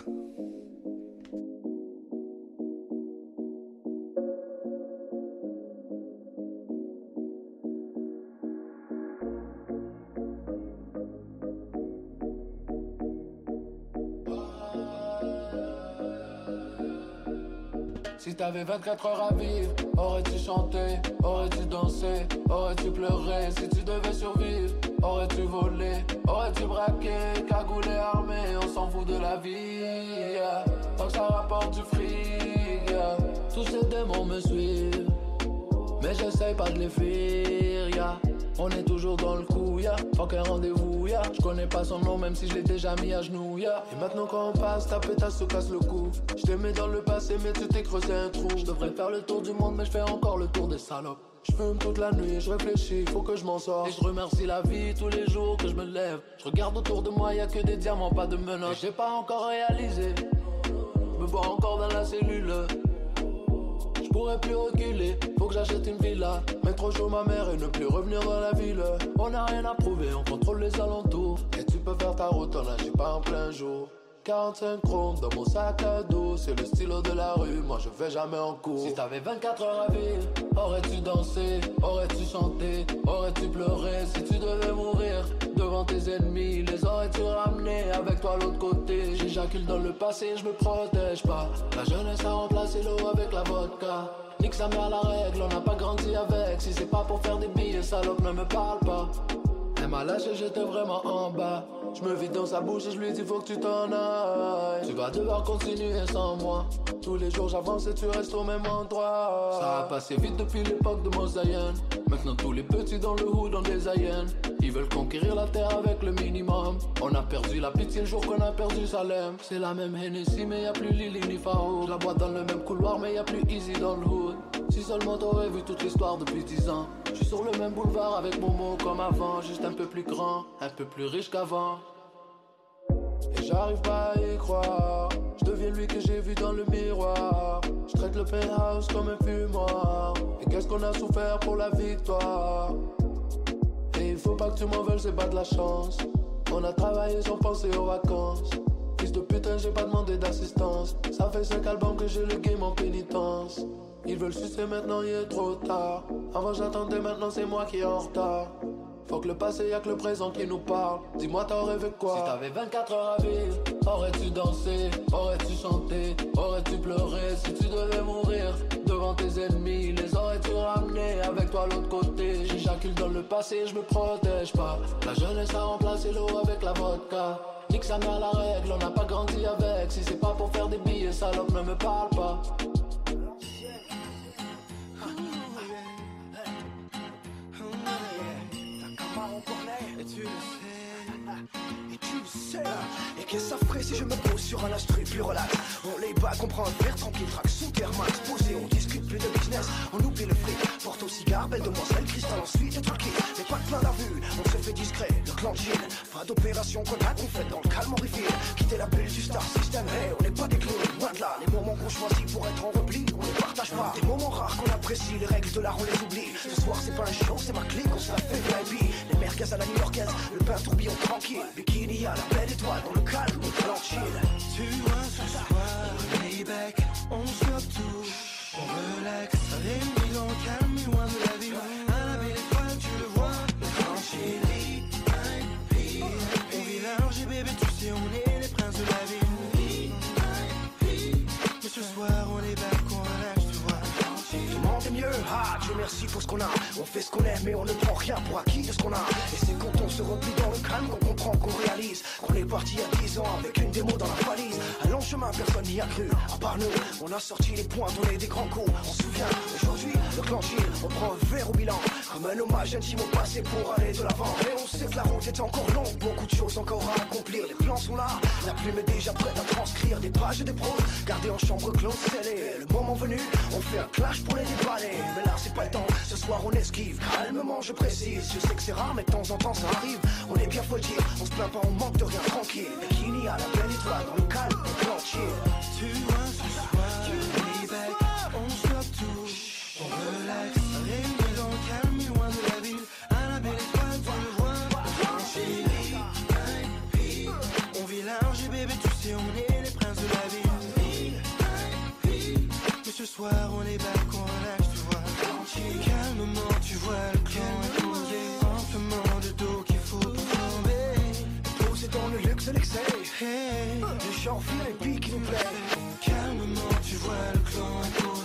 Si t'avais 24 heures à vivre, aurais-tu chanté, aurais-tu dansé, aurais-tu pleuré? Si tu devais survivre, aurais-tu volé, aurais-tu braqué, cagoulé, armé? On s'en fout de la vie, yeah. Tant que ça rapporte du fric, yeah. Tous ces démons me suivent, mais j'essaye pas de les fuir, yeah. On est toujours dans le coup, ya, fuck un rendez-vous, ya. J'connais pas son nom même si je l'ai déjà mis à genoux, ya. Et maintenant quand on passe, ta pétasse se casse le cou. J't'aimais dans le passé mais tu t'es creusé un trou. J'devrais faire le tour du monde mais j'fais encore le tour des salopes. J'fume toute la nuit, j'réfléchis, faut que je m'en sorte. Et j'remercie la vie tous les jours que je me lève. J'regarde autour de moi, y'a que des diamants, pas de menottes. J'ai pas encore réalisé, me vois encore dans la cellule. J'pourrais plus reculer, faut que j'achète une villa. Mettre au chaud ma mère et ne plus revenir dans la ville. On n'a rien à prouver, on contrôle les alentours. Et tu peux faire ta route, on n'agit pas en plein jour. 45 chromes dans mon sac à dos, c'est le stylo de la rue, moi je vais jamais en cours. Si t'avais 24 heures à vivre, aurais-tu dansé, aurais-tu chanté, aurais-tu pleuré? Si tu devais mourir devant tes ennemis, les aurais-tu ramenés avec toi à l'autre côté? J'éjacule dans le passé, je me protège pas. La jeunesse a remplacé l'eau avec la vodka. Nique sa mère la règle, on n'a pas grandi avec. Si c'est pas pour faire des billets, salope ne me parle pas. Elle m'a lâché, j'étais vraiment en bas. Je me vide dans sa bouche et je lui dis faut que tu t'en ailles. Tu vas devoir continuer sans moi. Tous les jours j'avance et tu restes au même endroit. Ça a passé vite depuis l'époque de Mosaïen. Maintenant tous les petits dans le hood ont des haïennes. Ils veulent conquérir la terre avec le minimum. On a perdu la pitié le jour qu'on a perdu Salem. C'est la même Hennessy mais y'a plus Lily ni Faro. Je la bois dans le même couloir mais y'a plus Easy dans le hood. Si seulement t'aurais vu toute l'histoire depuis 10 ans. Je suis sur le même boulevard avec Momo comme avant. Juste un peu plus grand, un peu plus riche qu'avant. Et j'arrive pas à y croire. Je deviens lui que j'ai vu dans le miroir. Je traite le penthouse comme un fumoir. Et qu'est-ce qu'on a souffert pour la victoire. Et il faut pas que tu m'en veuilles, c'est pas de la chance. On a travaillé sans penser aux vacances. Fils de putain, j'ai pas demandé d'assistance. Ça fait 5 albums que j'ai le game en pénitence. Ils veulent sucer maintenant, il est trop tard. Avant j'attendais, maintenant c'est moi qui est en retard. Faut que le passé, y'a que le présent qui nous parle. Dis-moi t'as rêvé quoi? Si t'avais 24 heures à vivre, aurais-tu dansé, aurais-tu chanté, aurais-tu pleuré? Si tu devais mourir devant tes ennemis, les aurais-tu ramenés avec toi à l'autre côté? J'éjacule dans le passé, je me protège pas. La jeunesse a remplacé l'eau avec la vodka. Nique sa mère la règle, on n'a pas grandi avec. Si c'est pas pour faire des billets, salope ne me parle pas. Et qu'est-ce que ça ferait si je me pose sur un instru plus relax? On les bat, on prend un verre tranquille, track sous terre, max posé, on discute plus de business, on oublie le fric. Porte au cigare, belle demoiselle, cristal ensuite et tout le kit. Mais pas de plein la vue, on se fait discret, le clan de Gilles. Pas d'opération contact, on fait dans le calme, on refill. Quitter la bulle du star system, hey, on n'est pas des clowns, loin de là. Les moments qu'on choisit pour être en repli, on les partage pas. Des moments rares qu'on apprécie, les règles de l'art on les oublie. Ce soir c'est pas un show, c'est ma clique, on se la fait VIP. Les merguez à la new-yorkaise, le pain tourbillon tranquille. Bikini à la belle étoile, dans le calme, on plan chill. Tu vois ce soir, layback, on stoppe tout, on relax. Réunis dans le calme, loin de la ville. À la belle étoile, tu le vois, le grand chill. VIP, on vit large et bébé, tu sais, on est les princes de la ville. VIP, mais ce soir, on est back, on relax, tu vois. Tout le monde est mieux, ah Dieu merci pour ce qu'on a. On fait ce qu'on aime mais on ne prend rien pour acquis de ce qu'on a. Et c'est quand on se replie dans le calme qu'on comprend, qu'on réalise qu'on est parti il y a 10 ans avec une démo dans la valise. Un long chemin, personne n'y a cru, à part nous. On a sorti les points, donné des grands coups. On se souvient, aujourd'hui, le clan Gilles, on prend un verre au bilan. Comme un hommage intime au passé pour aller de l'avant. Et on sait que la route est encore longue, beaucoup de choses encore à accomplir. Les plans sont là, la plume est déjà prête à transcrire des pages et des proses, gardées en chambre close, scellées. Le moment venu, on fait un clash pour les déballer. Mais là c'est pas le temps, ce soir on esquive. Calmement je précise, je sais que c'est rare mais de temps en temps ça arrive. On est bien faut le dire, on se plaint pas, on manque de rien, tranquille. Bikini à la belle étoile, dans le calme, le plan chill. Tu vois ce soir, layback, on stoppe tout, on relax. Réunis dans le calme, loin de la ville. À la belle étoile, tu le vois, le grand chill. VIP, on vit large et bébé, tu sais, on est les princes de la ville. VIP, mais ce soir on est back, on relax, tu vois. Calmement, tu vois le clan est posé. Amplement de dos qu'il faut pour tomber. Posé dans le luxe et l'excès. Hey, les champs filent les pics qui nous plaisent. Calmement, tu vois le clan est posé.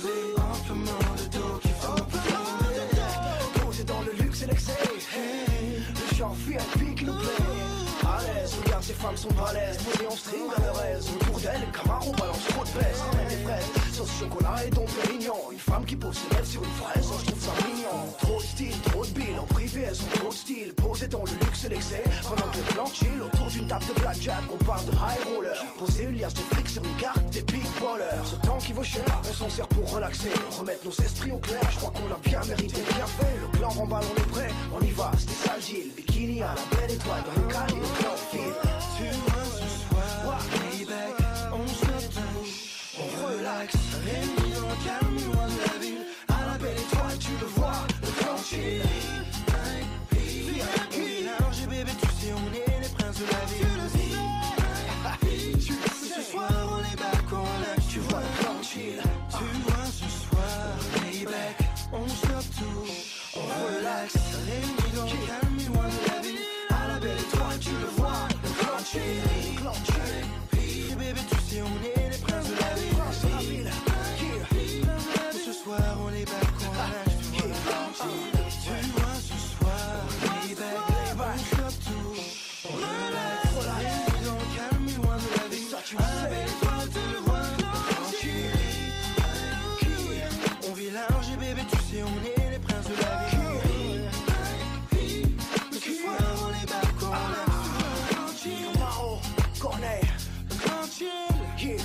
femmes sont balèzes, posées en string à leur aise. Autour d'elles, les camarons balancent trop de pèse. Ramène des fraises, sauce chocolat et Dom Pérignon. Une femme qui pose ses lèvres sur une fraise, je trouve ça mignon. Trop de style, trop de billes, en privé elles sont trop de style. Posées dans le luxe et l'excès, pendant que les plans chill. Autour d'une table de blackjack, on parle de high roller. Poser une liasse de fric sur une carte des big ballers. Ce temps qui vaut cher, on s'en sert pour relaxer. Remettre nos esprits au clair, je crois qu'on l'a bien mérité, bien fait. Le clan remballe, on est prêt, on y va, c'était ça le deal. Bikini à la belle étoile dans le cali, le clan file. Tu vois ce soir, payback, on se touche, on relaxe. Réunis dans le calme, loin de la ville. À la belle étoile, tu le vois, le clan chill. VIP, bébé, tu sais, on est les princes de la ville. Ce soir, on est back, on relaxe, tu vois le clan chill. Tu vois ce soir, payback, on se touche, on relaxe. Réunis dans le calme, loin de la ville. À la belle étoile, tu le vois, le clan chill. Bébé, tu sais, on est les princes de la ville. Ce soir, on est back, on relaxe, tu vois le clan chill. Tu vois ce soir, payback, on se touche, on relaxe. Réunis dans le calme, loin de la ville. À la belle étoile, tu le vois, le clan chill. On vit large et bébé, tu sais, on est les princes de la ville. Ce soir, on est back, on relaxe, tu vois le clan chill. Corneille, le clan chill. Yeah.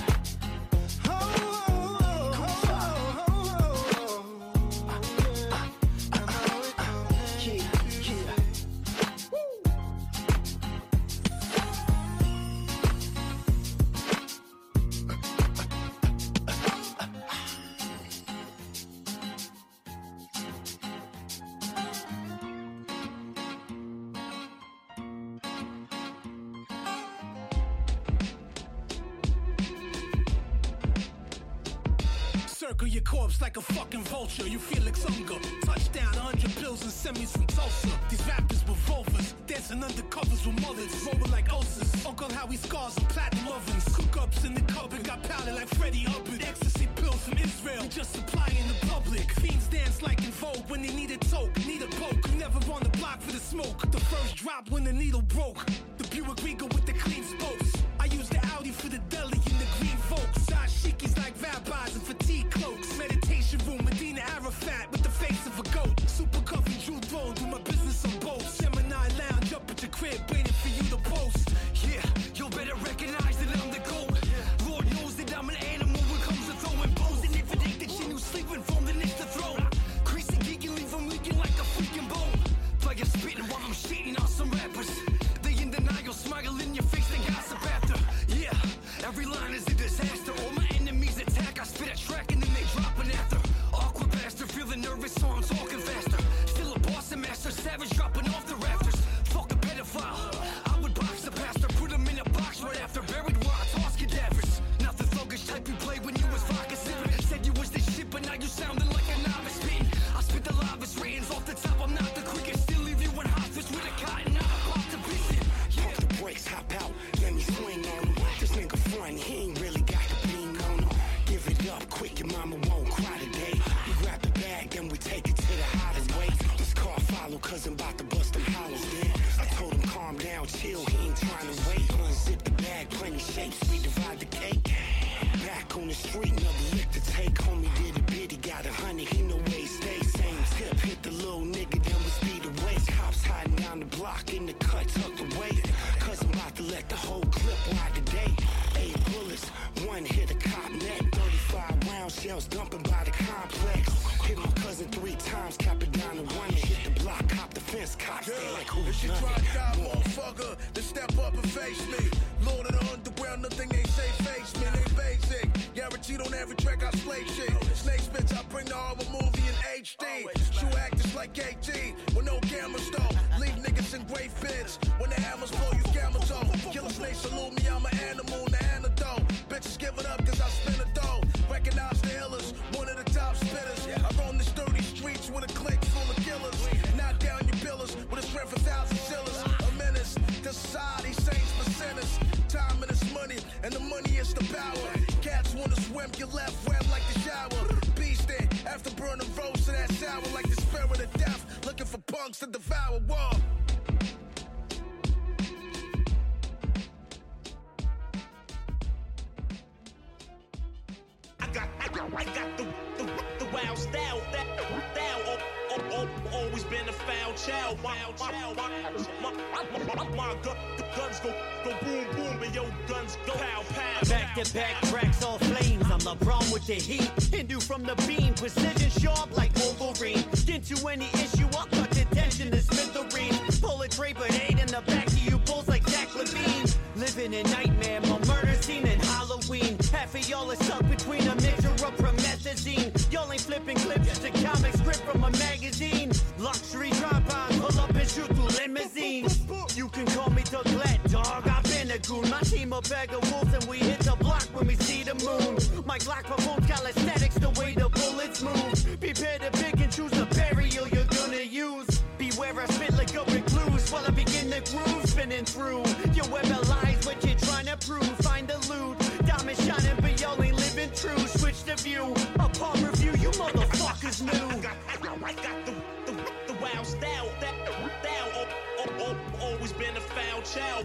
Circle your corpse like a fucking vulture. You feel like hunger. Touchdown, 100 pills and semis from Tulsa. These rappers with vulvas, dancing under covers with mullets, rolling like ulcers. Uncle Howie scars and platinum ovens. Cook-ups in the cupboard, got powder like Freddie Hubbard. Ecstasy pills from Israel, we just supply in the public. Fiends dance like in Vogue when they need a toke, need a poke. You never on the block for the smoke. The first drop when the needle broke. The Buick Regal with the clean spokes. I use the Audi for the deli in the green Volks. Side shikis like rabbis and fatigue cloaks. Meditation room, Medina Arafat with the face of a goat. Super coffee, Drew Throne, do my business on boats. Gemini lounge up at your crib, waiting for you to post. Yeah, you better recognize that I'm the GOAT. Lord knows that I'm an animal when it comes to throwing bows. And if it ain't that you knew sleeping from the next to throw. Creasy geeking, leave them leaking like a freaking bowl. Fire spitting while I'm shitting on some rappers. They in denial, smile in your face, they gossip after. Yeah, every line is a disaster. All my enemies attack, I spit a track and then they drop an after. Awkward bastard, feeling nervous, so I'm talking faster. Still a boss and master, savage dropping off the rafters. Fuck a pedophile, I would box the pastor, put him in a box right after buried where I toss cadavers. Nothing thuggish type you played when you was vodka sipping. Said you was this shit, but now you sounding like a novice spitting. I spit the loudest ratings off the top, I'm not the quickest. Still leave you in hospice with a cotton eye, pop the piston. Pump the brakes, hop out, let me swing on him. This nigga front, he ain't really got the beam on him. Give it up quick, your mama won't cry today. We grab the bag, then we take it to the hottest way. This car follow, cause I'm about to bust them hollows then. I told him calm down, chill, he ain't trying to wait. Unzip the bag, plenty shapes, we divide the cake. Back on the street, another lick to take. Homie did a bid, he got 100, he know where he stays. Same tip, hit the little nigga, then we speed away. Cops hiding down the block, in the cut, tucked away. Cause I'm about to let the whole clip ride today. 8 bullets, one hit a cop neck. 35 round shells dumping by the complex. Hit my cousin 3 times, cap it down to 1 and hit the block, cop the fence, cops. They like who If you try to die, motherfucker, then step up and face me. Lord of the underground, nothing they say face me. They basic, guaranteed on every track I slay shit. Snake spits, I bring the horror movie in HD. Shoot actors like AT, with no cameras though. Leave niggas in great fits. When the hammers blow, you cameras off. Killer snake salute me, I'm an animal, the antidote. Bitches give it up cause I spin a dough. Recognize the illers, one of the top spitters. I roam the sturdy streets with a clique full of killers. Knock down your pillars with a strength of 1,000 shillers. A menace to society, saints for sinners. Time and it's money, and the money is the power. Cats wanna swim, get left wet like the shower. Beast in, after burning roast to that sour like the spirit of death. Looking for punks to devour war. got the wild style. Always been a foul child. My guns go boom boom, and your guns go pow pow. Back to back tracks, all flames. I'm LeBron with the heat. Hindu from the beam, precision sharp like Wolverine. Into any issue, I'll cut the tension to smithereens. Pull a Draper 8 in the back of you, pulls like Zach Levine. Living in nightmare, my murder scene and Halloween. Half of y'all are stuck between a mixture of promethazine. Y'all ain't flipping clips, just a comic strip from a magazine. Luxury drop-ons, pull up and shoot through limousines. You can call me the Glad Dog, I've been a goon. My team a bag of wolves and we hit the block when we see the moon. My Glock performs calisthenics the way the bullets move. Prepare to pick and choose the burial you're gonna use. Beware I spit like a recluse while I begin the groove spinning through. Your web of lies, what you're trying to prove. Find the loot, diamond shining but y'all ain't living true. Switch the view, upon review you motherfuckers knew. I got the wild style. Always been a foul child.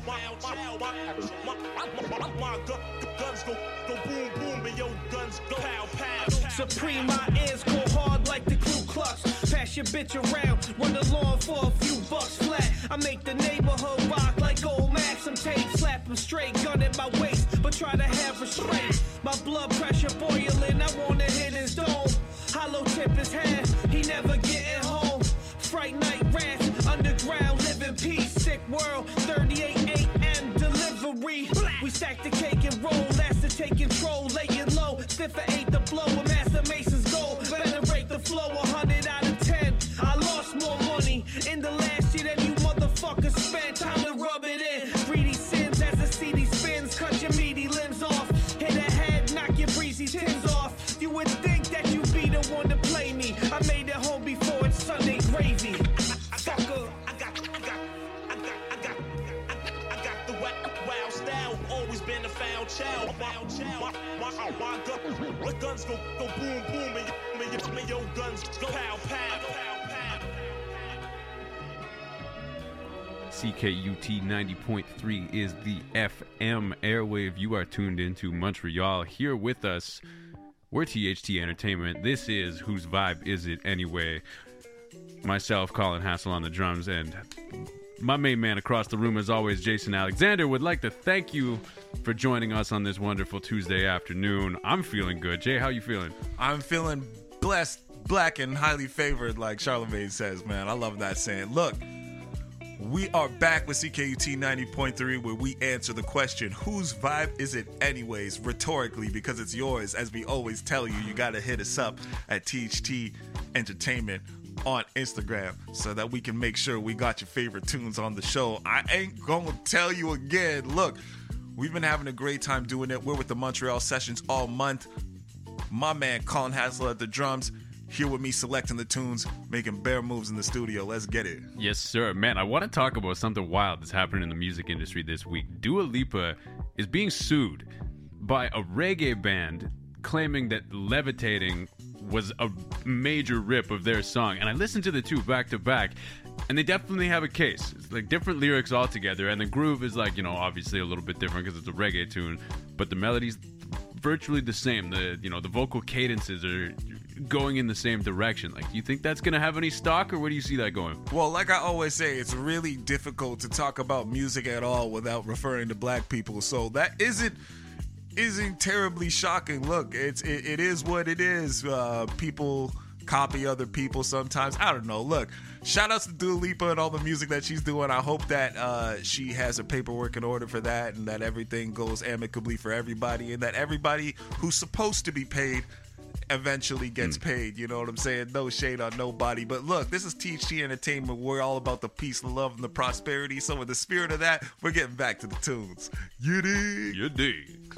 My guns go boom boom, and your guns go pow pow. Supreme, my ears go hard like the Ku Klux. Pass your bitch around, run the lawn for a few bucks flat. I make the neighborhood rock like old Maxim tape. Slap him straight, gun at my waist, but try to have restraint. My blood pressure boiling, I wanna hit his dome. Hollow tip his hand, he never getting home. Fright night rats, underground, live in peace. Sick world, 38 a.m. delivery. We stack the cake and roll, that's to take control. Lay it low, stiffer ain't the blow. A master mason's goal, better rate the flow. 100 out of 10. I lost more money in the last year than you motherfuckers spent. Time to rub it in. 3D sins as the CD spins. Cut your meaty limbs off. Hit a head, knock your breezy tins off. You would think that you be the one to play me. I made it home before it's Sunday gravy. Fucker. I got the wild style. Always been a foul child. My guns go boom boom, and your guns go pow pow. CKUT 90.3 is the FM airwave. You are tuned into Montreal. Here with us, we're THT Entertainment. This is Whose Vibe Is It Anyway? Myself, Colin Hassel on the drums, and my main man across the room, as always, Jason Alexander, would like to thank you for joining us on this wonderful Tuesday afternoon. I'm feeling good. Jay, how you feeling? I'm feeling blessed, black, and highly favored, like Charlemagne says, man. I love that saying. Look, we are back with CKUT 90.3, where we answer the question, whose vibe is it anyways? Rhetorically, because it's yours. As we always tell you, you got to hit us up at THT Entertainment on Instagram so that we can make sure we got your favorite tunes on the show. I ain't gonna tell you again. Look, we've been having a great time doing it. We're with the Montreal Sessions all month. My man Colin Hassel at the drums, here with me selecting the tunes, making bear moves in the studio. Let's get it. Yes, sir. Man, I want to talk about something wild that's happening in the music industry this week. Dua Lipa is being sued by a reggae band claiming that Levitating was a major rip of their song. And I listened to the two back to back, and they definitely have a case. It's like different lyrics altogether, and the groove is like, you know, obviously a little bit different because it's a reggae tune, but the melody's virtually the same. The vocal cadences are going in the same direction. Like, do you think that's going to have any stock, or where do you see that going? Well, like I always say, it's really difficult to talk about music at all without referring to black people. So that isn't terribly shocking. Look, it is what it is. People copy other people sometimes. I don't know. Look, shout outs to Dua Lipa and all the music that she's doing. I hope that she has her paperwork in order for that, and that everything goes amicably for everybody, and that everybody who's supposed to be paid eventually gets paid. You know what I'm saying? No shade on nobody. But look, this is THT Entertainment. We're all about the peace, the love, and the prosperity. So in the spirit of that, we're getting back to the tunes. You dig? You dig.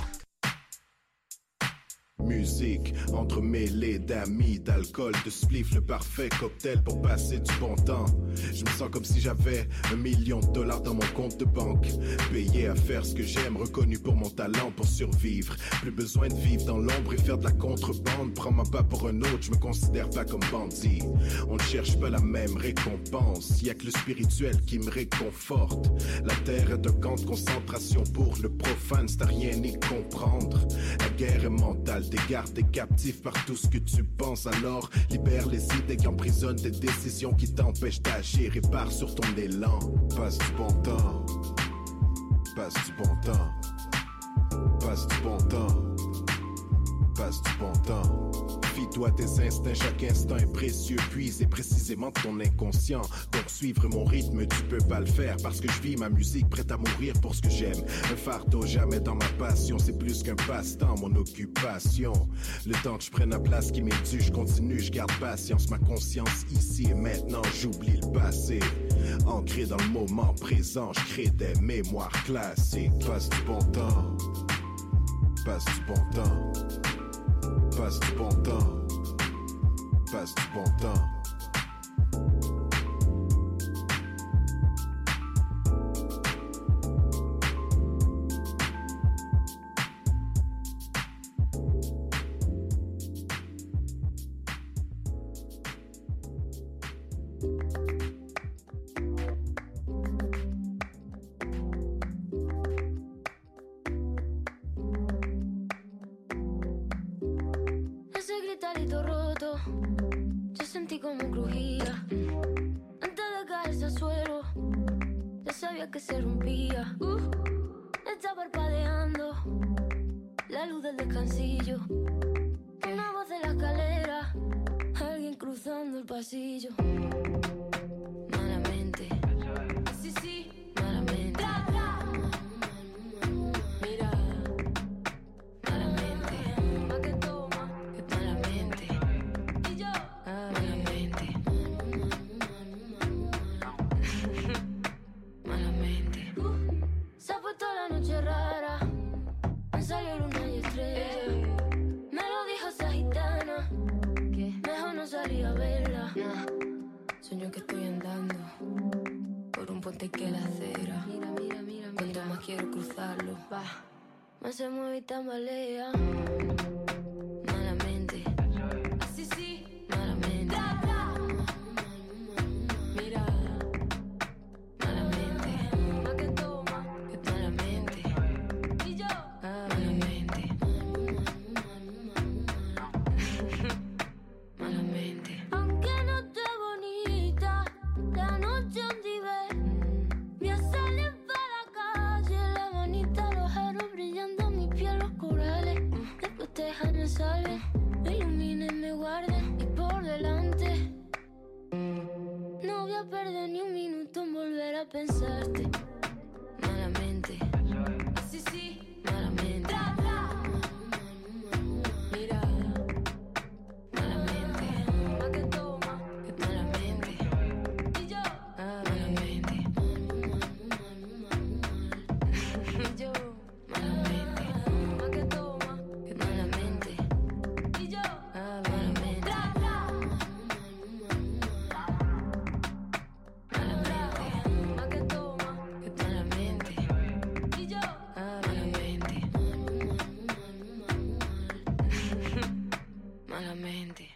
Musique, entremêlée d'amis, d'alcool, de spliff, le parfait cocktail pour passer du bon temps. Je me sens comme si j'avais $1 million dans mon compte de banque. payé à faire ce que j'aime, reconnu pour mon talent pour survivre. Plus besoin de vivre dans l'ombre et faire de la contrebande. Prends-moi pas pour un autre, je me considère pas comme bandit. On ne cherche pas la même récompense, y a que le spirituel qui me réconforte. La terre est un camp de concentration pour le profane, c'est à rien y comprendre. La guerre est mentale, t'égares tes captifs par tout ce que tu penses. Alors libère les idées qui emprisonnent tes décisions, qui t'empêchent d'agir et pars sur ton élan. Passe du bon temps, passe du bon temps, passe du bon temps, passe du bon temps. Fie-toi tes instincts, chaque instant est précieux, puisé précisément de ton inconscient. Donc suivre mon rythme, tu peux pas le faire, parce que je vis ma musique prête à mourir pour ce que j'aime. Un fardeau jamais dans ma passion, c'est plus qu'un passe-temps, mon occupation. Le temps que je prenne la place qui m'est due, je continue, je garde patience. Ma conscience ici et maintenant, j'oublie le passé. Ancré dans le moment présent, je crée des mémoires classiques. Passe du bon temps, passe du bon temps, passe du bon temps, passe du bon temps. Yo sentí como crujía antes de caerse al suelo. Ya sabía que se rompía. Está parpadeando la luz del descansillo. Una voz de la escalera, alguien cruzando el pasillo. Malamente, sí, sí, malamente. Mira, malamente. Pa' que toma, que malamente. Y yo, malamente. Malamente. Se ha puesto la noche rara, me salió luna y estrella. Me lo dijo esa gitana, que mejor no salía a verla. Sueño que estoy andando por un puente que la acera. Mira, mira, mira, mira. Cuanto más quiero cruzarlo, más se mueve y tambalea. Malamente, así sí, malamente. Mira, malamente. Pa' que toma, que malamente. Y yo, malamente. Malamente. Aunque no esté bonita, la noche donde ve, voy a salir para la calle, la manita, los aros brillando, mi piel, los corales. Después déjame salve, me iluminen, me guarden y por delante. No voy a perder ni un minuto en volver a pensarte. Malamente, sí, sí, malamente. Mira, malamente. Pa' que toma, que malamente. Y yo, malamente. Y yo, malamente. Pa' que toma, que malamente. Y yo, malamente. Malamente. Pa' que toma, que malamente. Y yo, malamente. Malamente.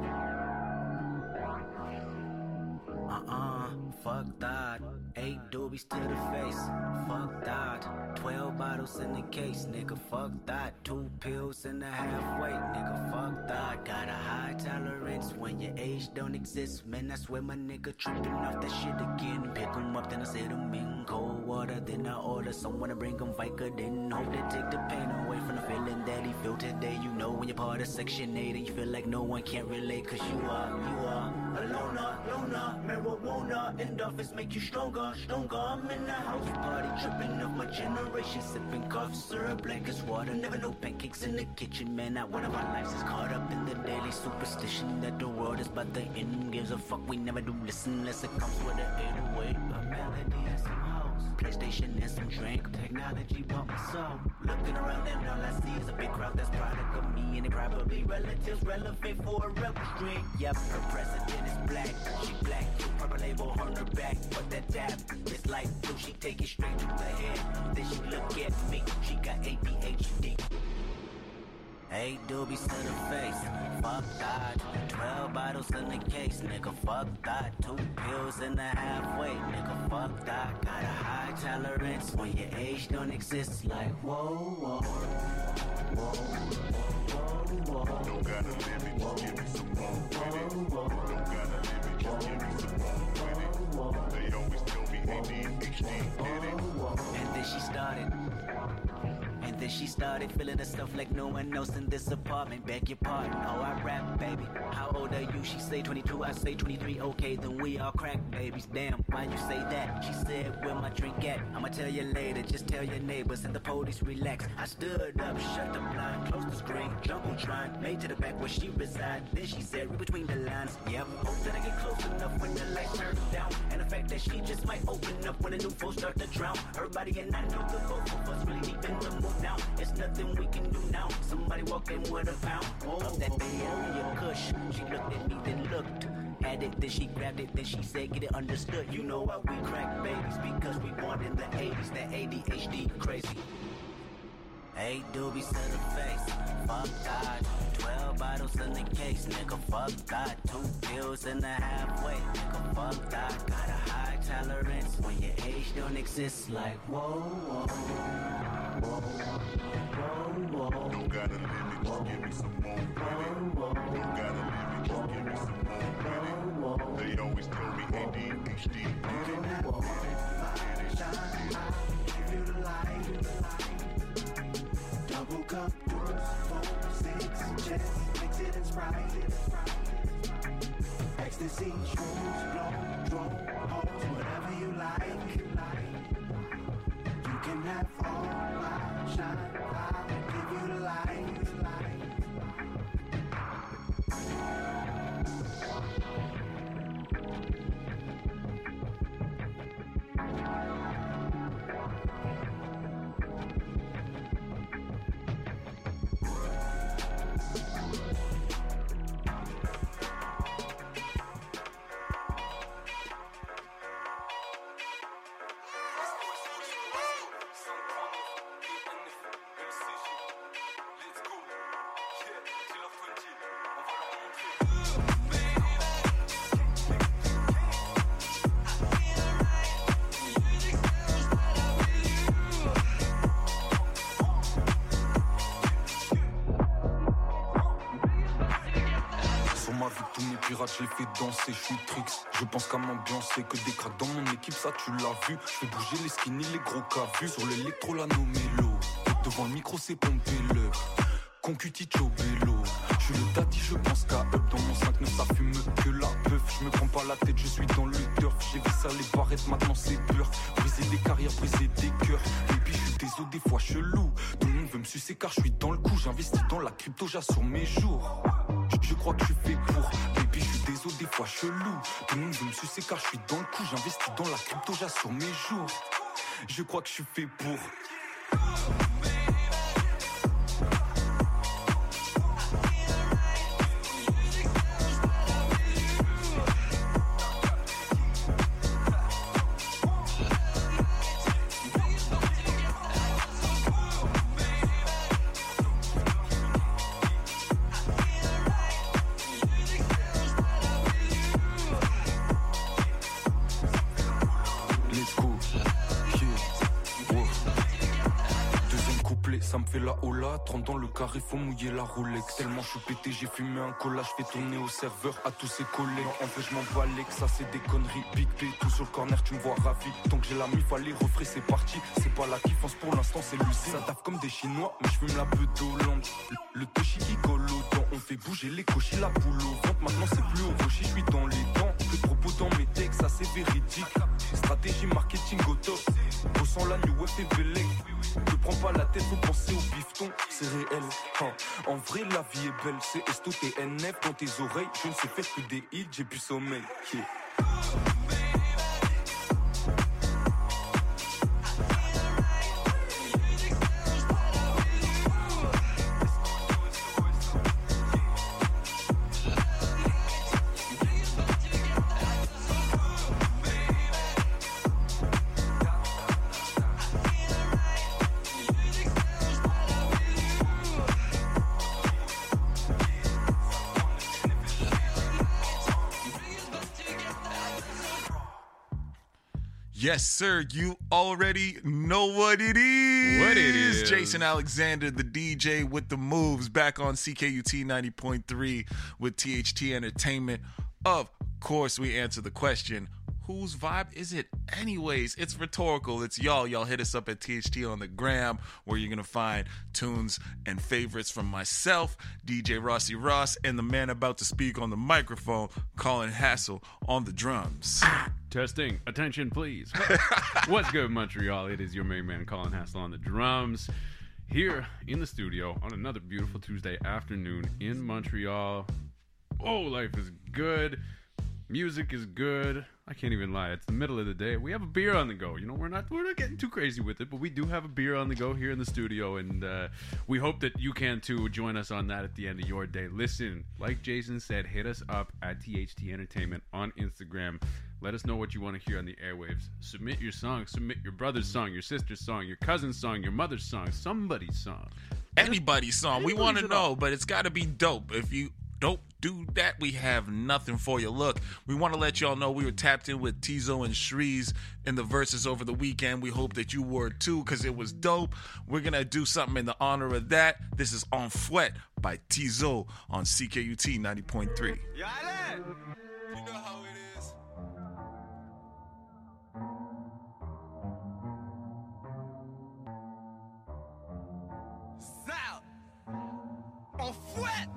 Fuck that. 8 doobies to the face. Fuck that. 12 bottles in the case, nigga. Fuck that. 2 pills and a half weight, nigga. Fuck that. Got a high tolerance when your age don't exist. Man, I swear my nigga tripping off that shit again. Pick 'em up, then I set 'em in cold water. Then I order someone to bring 'em Vicodin. Hope they take the pain away from the feeling that he feel today. You know when you're part of Section 8 and you feel like no one can't relate. Cause you are a loner, marijuana. Endorphins make you stronger. I'm in the house party, tripping off my generation. Sipping cough syrup black as water. Never know pancakes in the kitchen, man. Not one of our lives is caught up in the daily superstition that the world is about to end. Gives a fuck, we never do listen unless it comes with an 808. A melody and some hope. PlayStation and some drink. Technology bought my soul. Looking around and all I see is a big crowd that's product of me, and they probably relatives relevant for a rebel string. Yep, her president is black. She black, purple label on her back. But that dab is like blue. She take it straight to the head. Then she look at me. She got ADHD. 8 doobies to the face, fuck that. 12 bottles in the case, nigga, fuck that. 2 pills in the halfway, nigga, fuck that. Got a high tolerance when your age don't exist. Like whoa, whoa, whoa, whoa, whoa. Don't gotta limit, just give me some more with it. Don't gotta limit, just give me some more with it. They always tell me ADHD did it. And then she started. And then she started feeling herself like no one else in this apartment. Beg your pardon, oh I rap, baby. How old are you? She say 22, I say 23. Okay, then we all crack babies. Damn, why you say that? She said, where my drink at? I'ma tell you later, just tell your neighbors and the police relax. I stood up, shut the blind, closed the screen, Jumbotron, made to the back where she reside. Then she said, read between the lines. Yep, hope that I get close enough when the lights turn down. And the fact that she just might open up when the new foes start to drown. Her body and I know the both of us really deep in the mood now. It's nothing we can do now. Somebody walk in with a pound of that Bay Area kush. She looked at me, then looked at it, then she grabbed it, then she said, get it understood. You know why we crack babies, because we born in the 80s. That ADHD crazy. 8 doobies to the face, fuck that. 12 bottles in the case, nigga, fuck that. 2 pills in the halfway, nigga, fuck that. Got a high tolerance when your age don't exist. Like whoa, whoa, whoa, whoa, whoa. Don't gotta limit, just give me some more with it. Don't gotta limit, just give me some more with it. They always tell me ADHD did it. Give you the light. Double cup, 4, 6, just mix it and Sprite. Ecstasy, shrooms, blow, drone, hoes, whatever you like. You can have all my shine. I'll give you the light. Je les fais danser, je suis tricks. Je pense qu'à m'ambiancer, que des cracks dans mon équipe, ça tu l'as vu. Je fais bouger les skinny, les gros cavus. Sur l'électro, la nomélo. Devant le micro, c'est pompé le Concuti Chobello. Je suis le daddy, je pense qu'à up. Dans mon 5-9, ça fume que la peuf. Je me prends pas la tête, je suis dans le turf. J'ai vu ça, les barrettes, maintenant c'est peur. Briser des carrières, briser des cœurs. Et puis je suis des os, des fois chelou. Tout le monde veut me sucer car je suis dans le coup. J'investis dans la crypto, j'assure mes jours. Je crois que je suis fait pour. Baby, je suis des os, des fois chelou. Tout le monde veut me sucer car je suis dans le coup. J'investis dans la crypto, j'assure mes jours. Je crois que je suis fait pour. Ça me fait la hola, 30 dans le carré, faut mouiller la Rolex. Tellement je suis pété, j'ai fumé un cola, je fais tourner au serveur à tous ses collègues. Non, en fait je m'en bats les que ça c'est des conneries. Big P, tout sur le corner, tu me vois ravi. Tant que j'ai la mif, allez refrais, c'est parti. C'est pas la kiffance pour l'instant, c'est l'usine. Ça taffe comme des Chinois, mais je fume la peu d'Hollande. Le touchy qui colle au dents, on fait bouger les cochis, la poule au ventre. Maintenant c'est plus au rocher, je suis dans les dents. Que de propos dans mes textes, ça c'est véridique. Stratégie marketing au top. Ressens la new wave et belay. Ne prends pas la tête, faut penser au bifton. C'est réel, hein. En vrai la vie est belle. C'est esto TNF dans tes oreilles. Je ne sais faire que des hits, j'ai plus sommeil, yeah. Yes, sir. You already know what it is. What it is. Jason Alexander, the DJ with the moves, back on CKUT 90.3 with THT Entertainment. Of course, we answer the question, whose vibe is it anyways? It's rhetorical. It's y'all. Y'all hit us up at THT on the gram, where you're going to find tunes and favorites from myself, DJ Rossi Ross, and the man about to speak on the microphone, Colin Hassel, on the drums. Testing. Attention, please. What's good, Montreal? It is your main man, Colin Hassel, on the drums. Here in the studio on another beautiful Tuesday afternoon in Montreal. Oh, life is good. Music is good. I can't even lie. It's the middle of the day. We have a beer on the go. You know, we're not getting too crazy with it, but we do have a beer on the go here in the studio, and we hope that you can too. Join us on that at the end of your day. Listen, like Jason said, hit us up at THT Entertainment on Instagram. Let us know what you want to hear on the airwaves. Submit your song. Submit your brother's song, your sister's song, your cousin's song, your mother's song, somebody's song. Anybody's song. We want to know, but it's got to be dope. If you don't do that, we have nothing for you. Look, we want to let y'all know we were tapped in with Tizo and Shreeze in the verses over the weekend. We hope that you were too, because it was dope. We're going to do something in the honor of that. This is On Fouet by Tizo on CKUT 90.3. You know how it is. Zao. On fouette.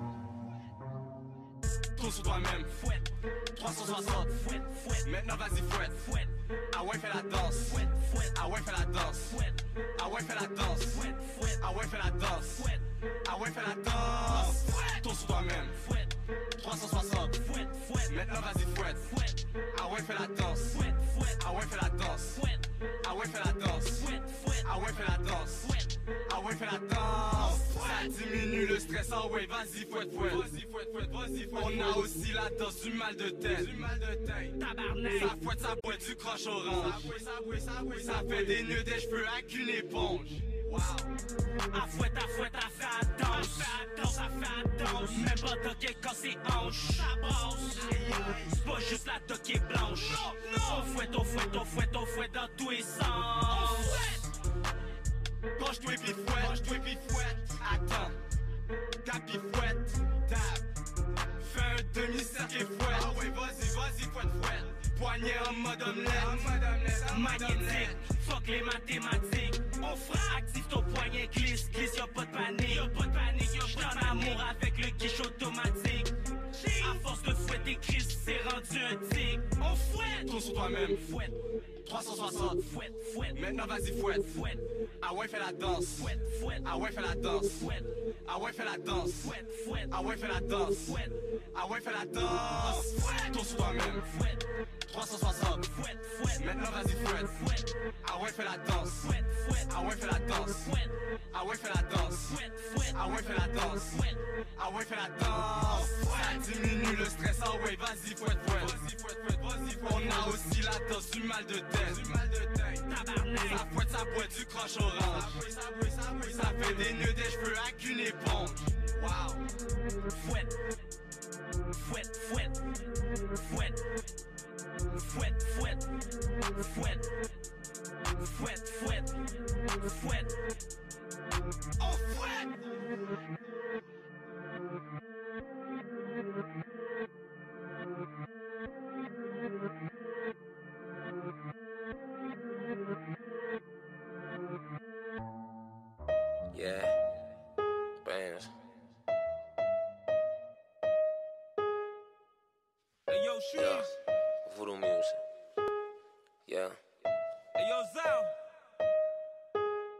Tourne sur toi-même, fouette. 360, fouette, fouette. Maintenant vas-y, fouette, fouette. Ah ouais, fais la danse, fouette, fouette. Ah ouais, fais la danse, fouette. Ah ouais, fais la danse, fouette, fouette. Ah ouais, fais la danse, fouette. Ah ouais, fais la danse, fouette. Tourne sur toi-même, fouette. 360, fouette, fouette. Maintenant vas-y, fouette, fouette. Ah ouais, fais la danse, fouette, fouette. Ah ouais, fais la danse, fouette. Ah ouais, fais la danse, fouette, fouette. Ah ouais, fais la danse, fouette. Ah ouais, fais la danse. Ça diminue le stress, ah ouais, vas-y, fouette, fouette. Vas-y, fouette, fouette, vas-y, fouette. On a aussi la danse du mal de tête. Du mal de tête. Tabarnak. Ça fouette, ça boit du croche orange. Ça fait des nœuds des cheveux avec une éponge. Wow. À fouette, à fait à danse. À danse. Même pas toquer quand c'est hanche. Ça brosse. C'est pas juste la toquer blanche. On fouette dans tous les sens. Penche-toi et puis fouette. Attends. Capi fouette. Tap. Fais un demi-cercle et fouette. Ah ouais, vas-y, fouette. Poignet en mode omelette. Magnétique. Fuck les mathématiques. On fera active ton poignet, glisse, y'a pas de panique. J't'en amour avec le quiche automatique. À force de fouetter Chris, c'est rendu un tic. On fouette. Tourne sur toi-même, fouette. 360, fouette. Maintenant vas-y, fouette. Ah ouais, fais la danse, fouette. Ah ouais, fais la danse, fouette. Ah ouais, fais la danse, fouette. Ah ouais, fais la danse, fouette. Ah ouais, fais la danse, fouette. Tourne sur toi-même, fouette. 360, fouette. Maintenant vas-y, fouette. Ah ouais, fais la danse, fouette. Ah ouais, fais la danse, fouette. Ah ouais, fais la danse, fouette. Ah ouais, fais la danse, fouette. Ah ouais, fais la danse. Ça diminue le stress, ah ouais, vas-y, fouette. On a aussi la danse du mal de tête. Tabarnak. Ça fouette, ça boit du croche orange. Ça fait des nœuds des cheveux avec une éponge. Wow. Fouette. On fouette.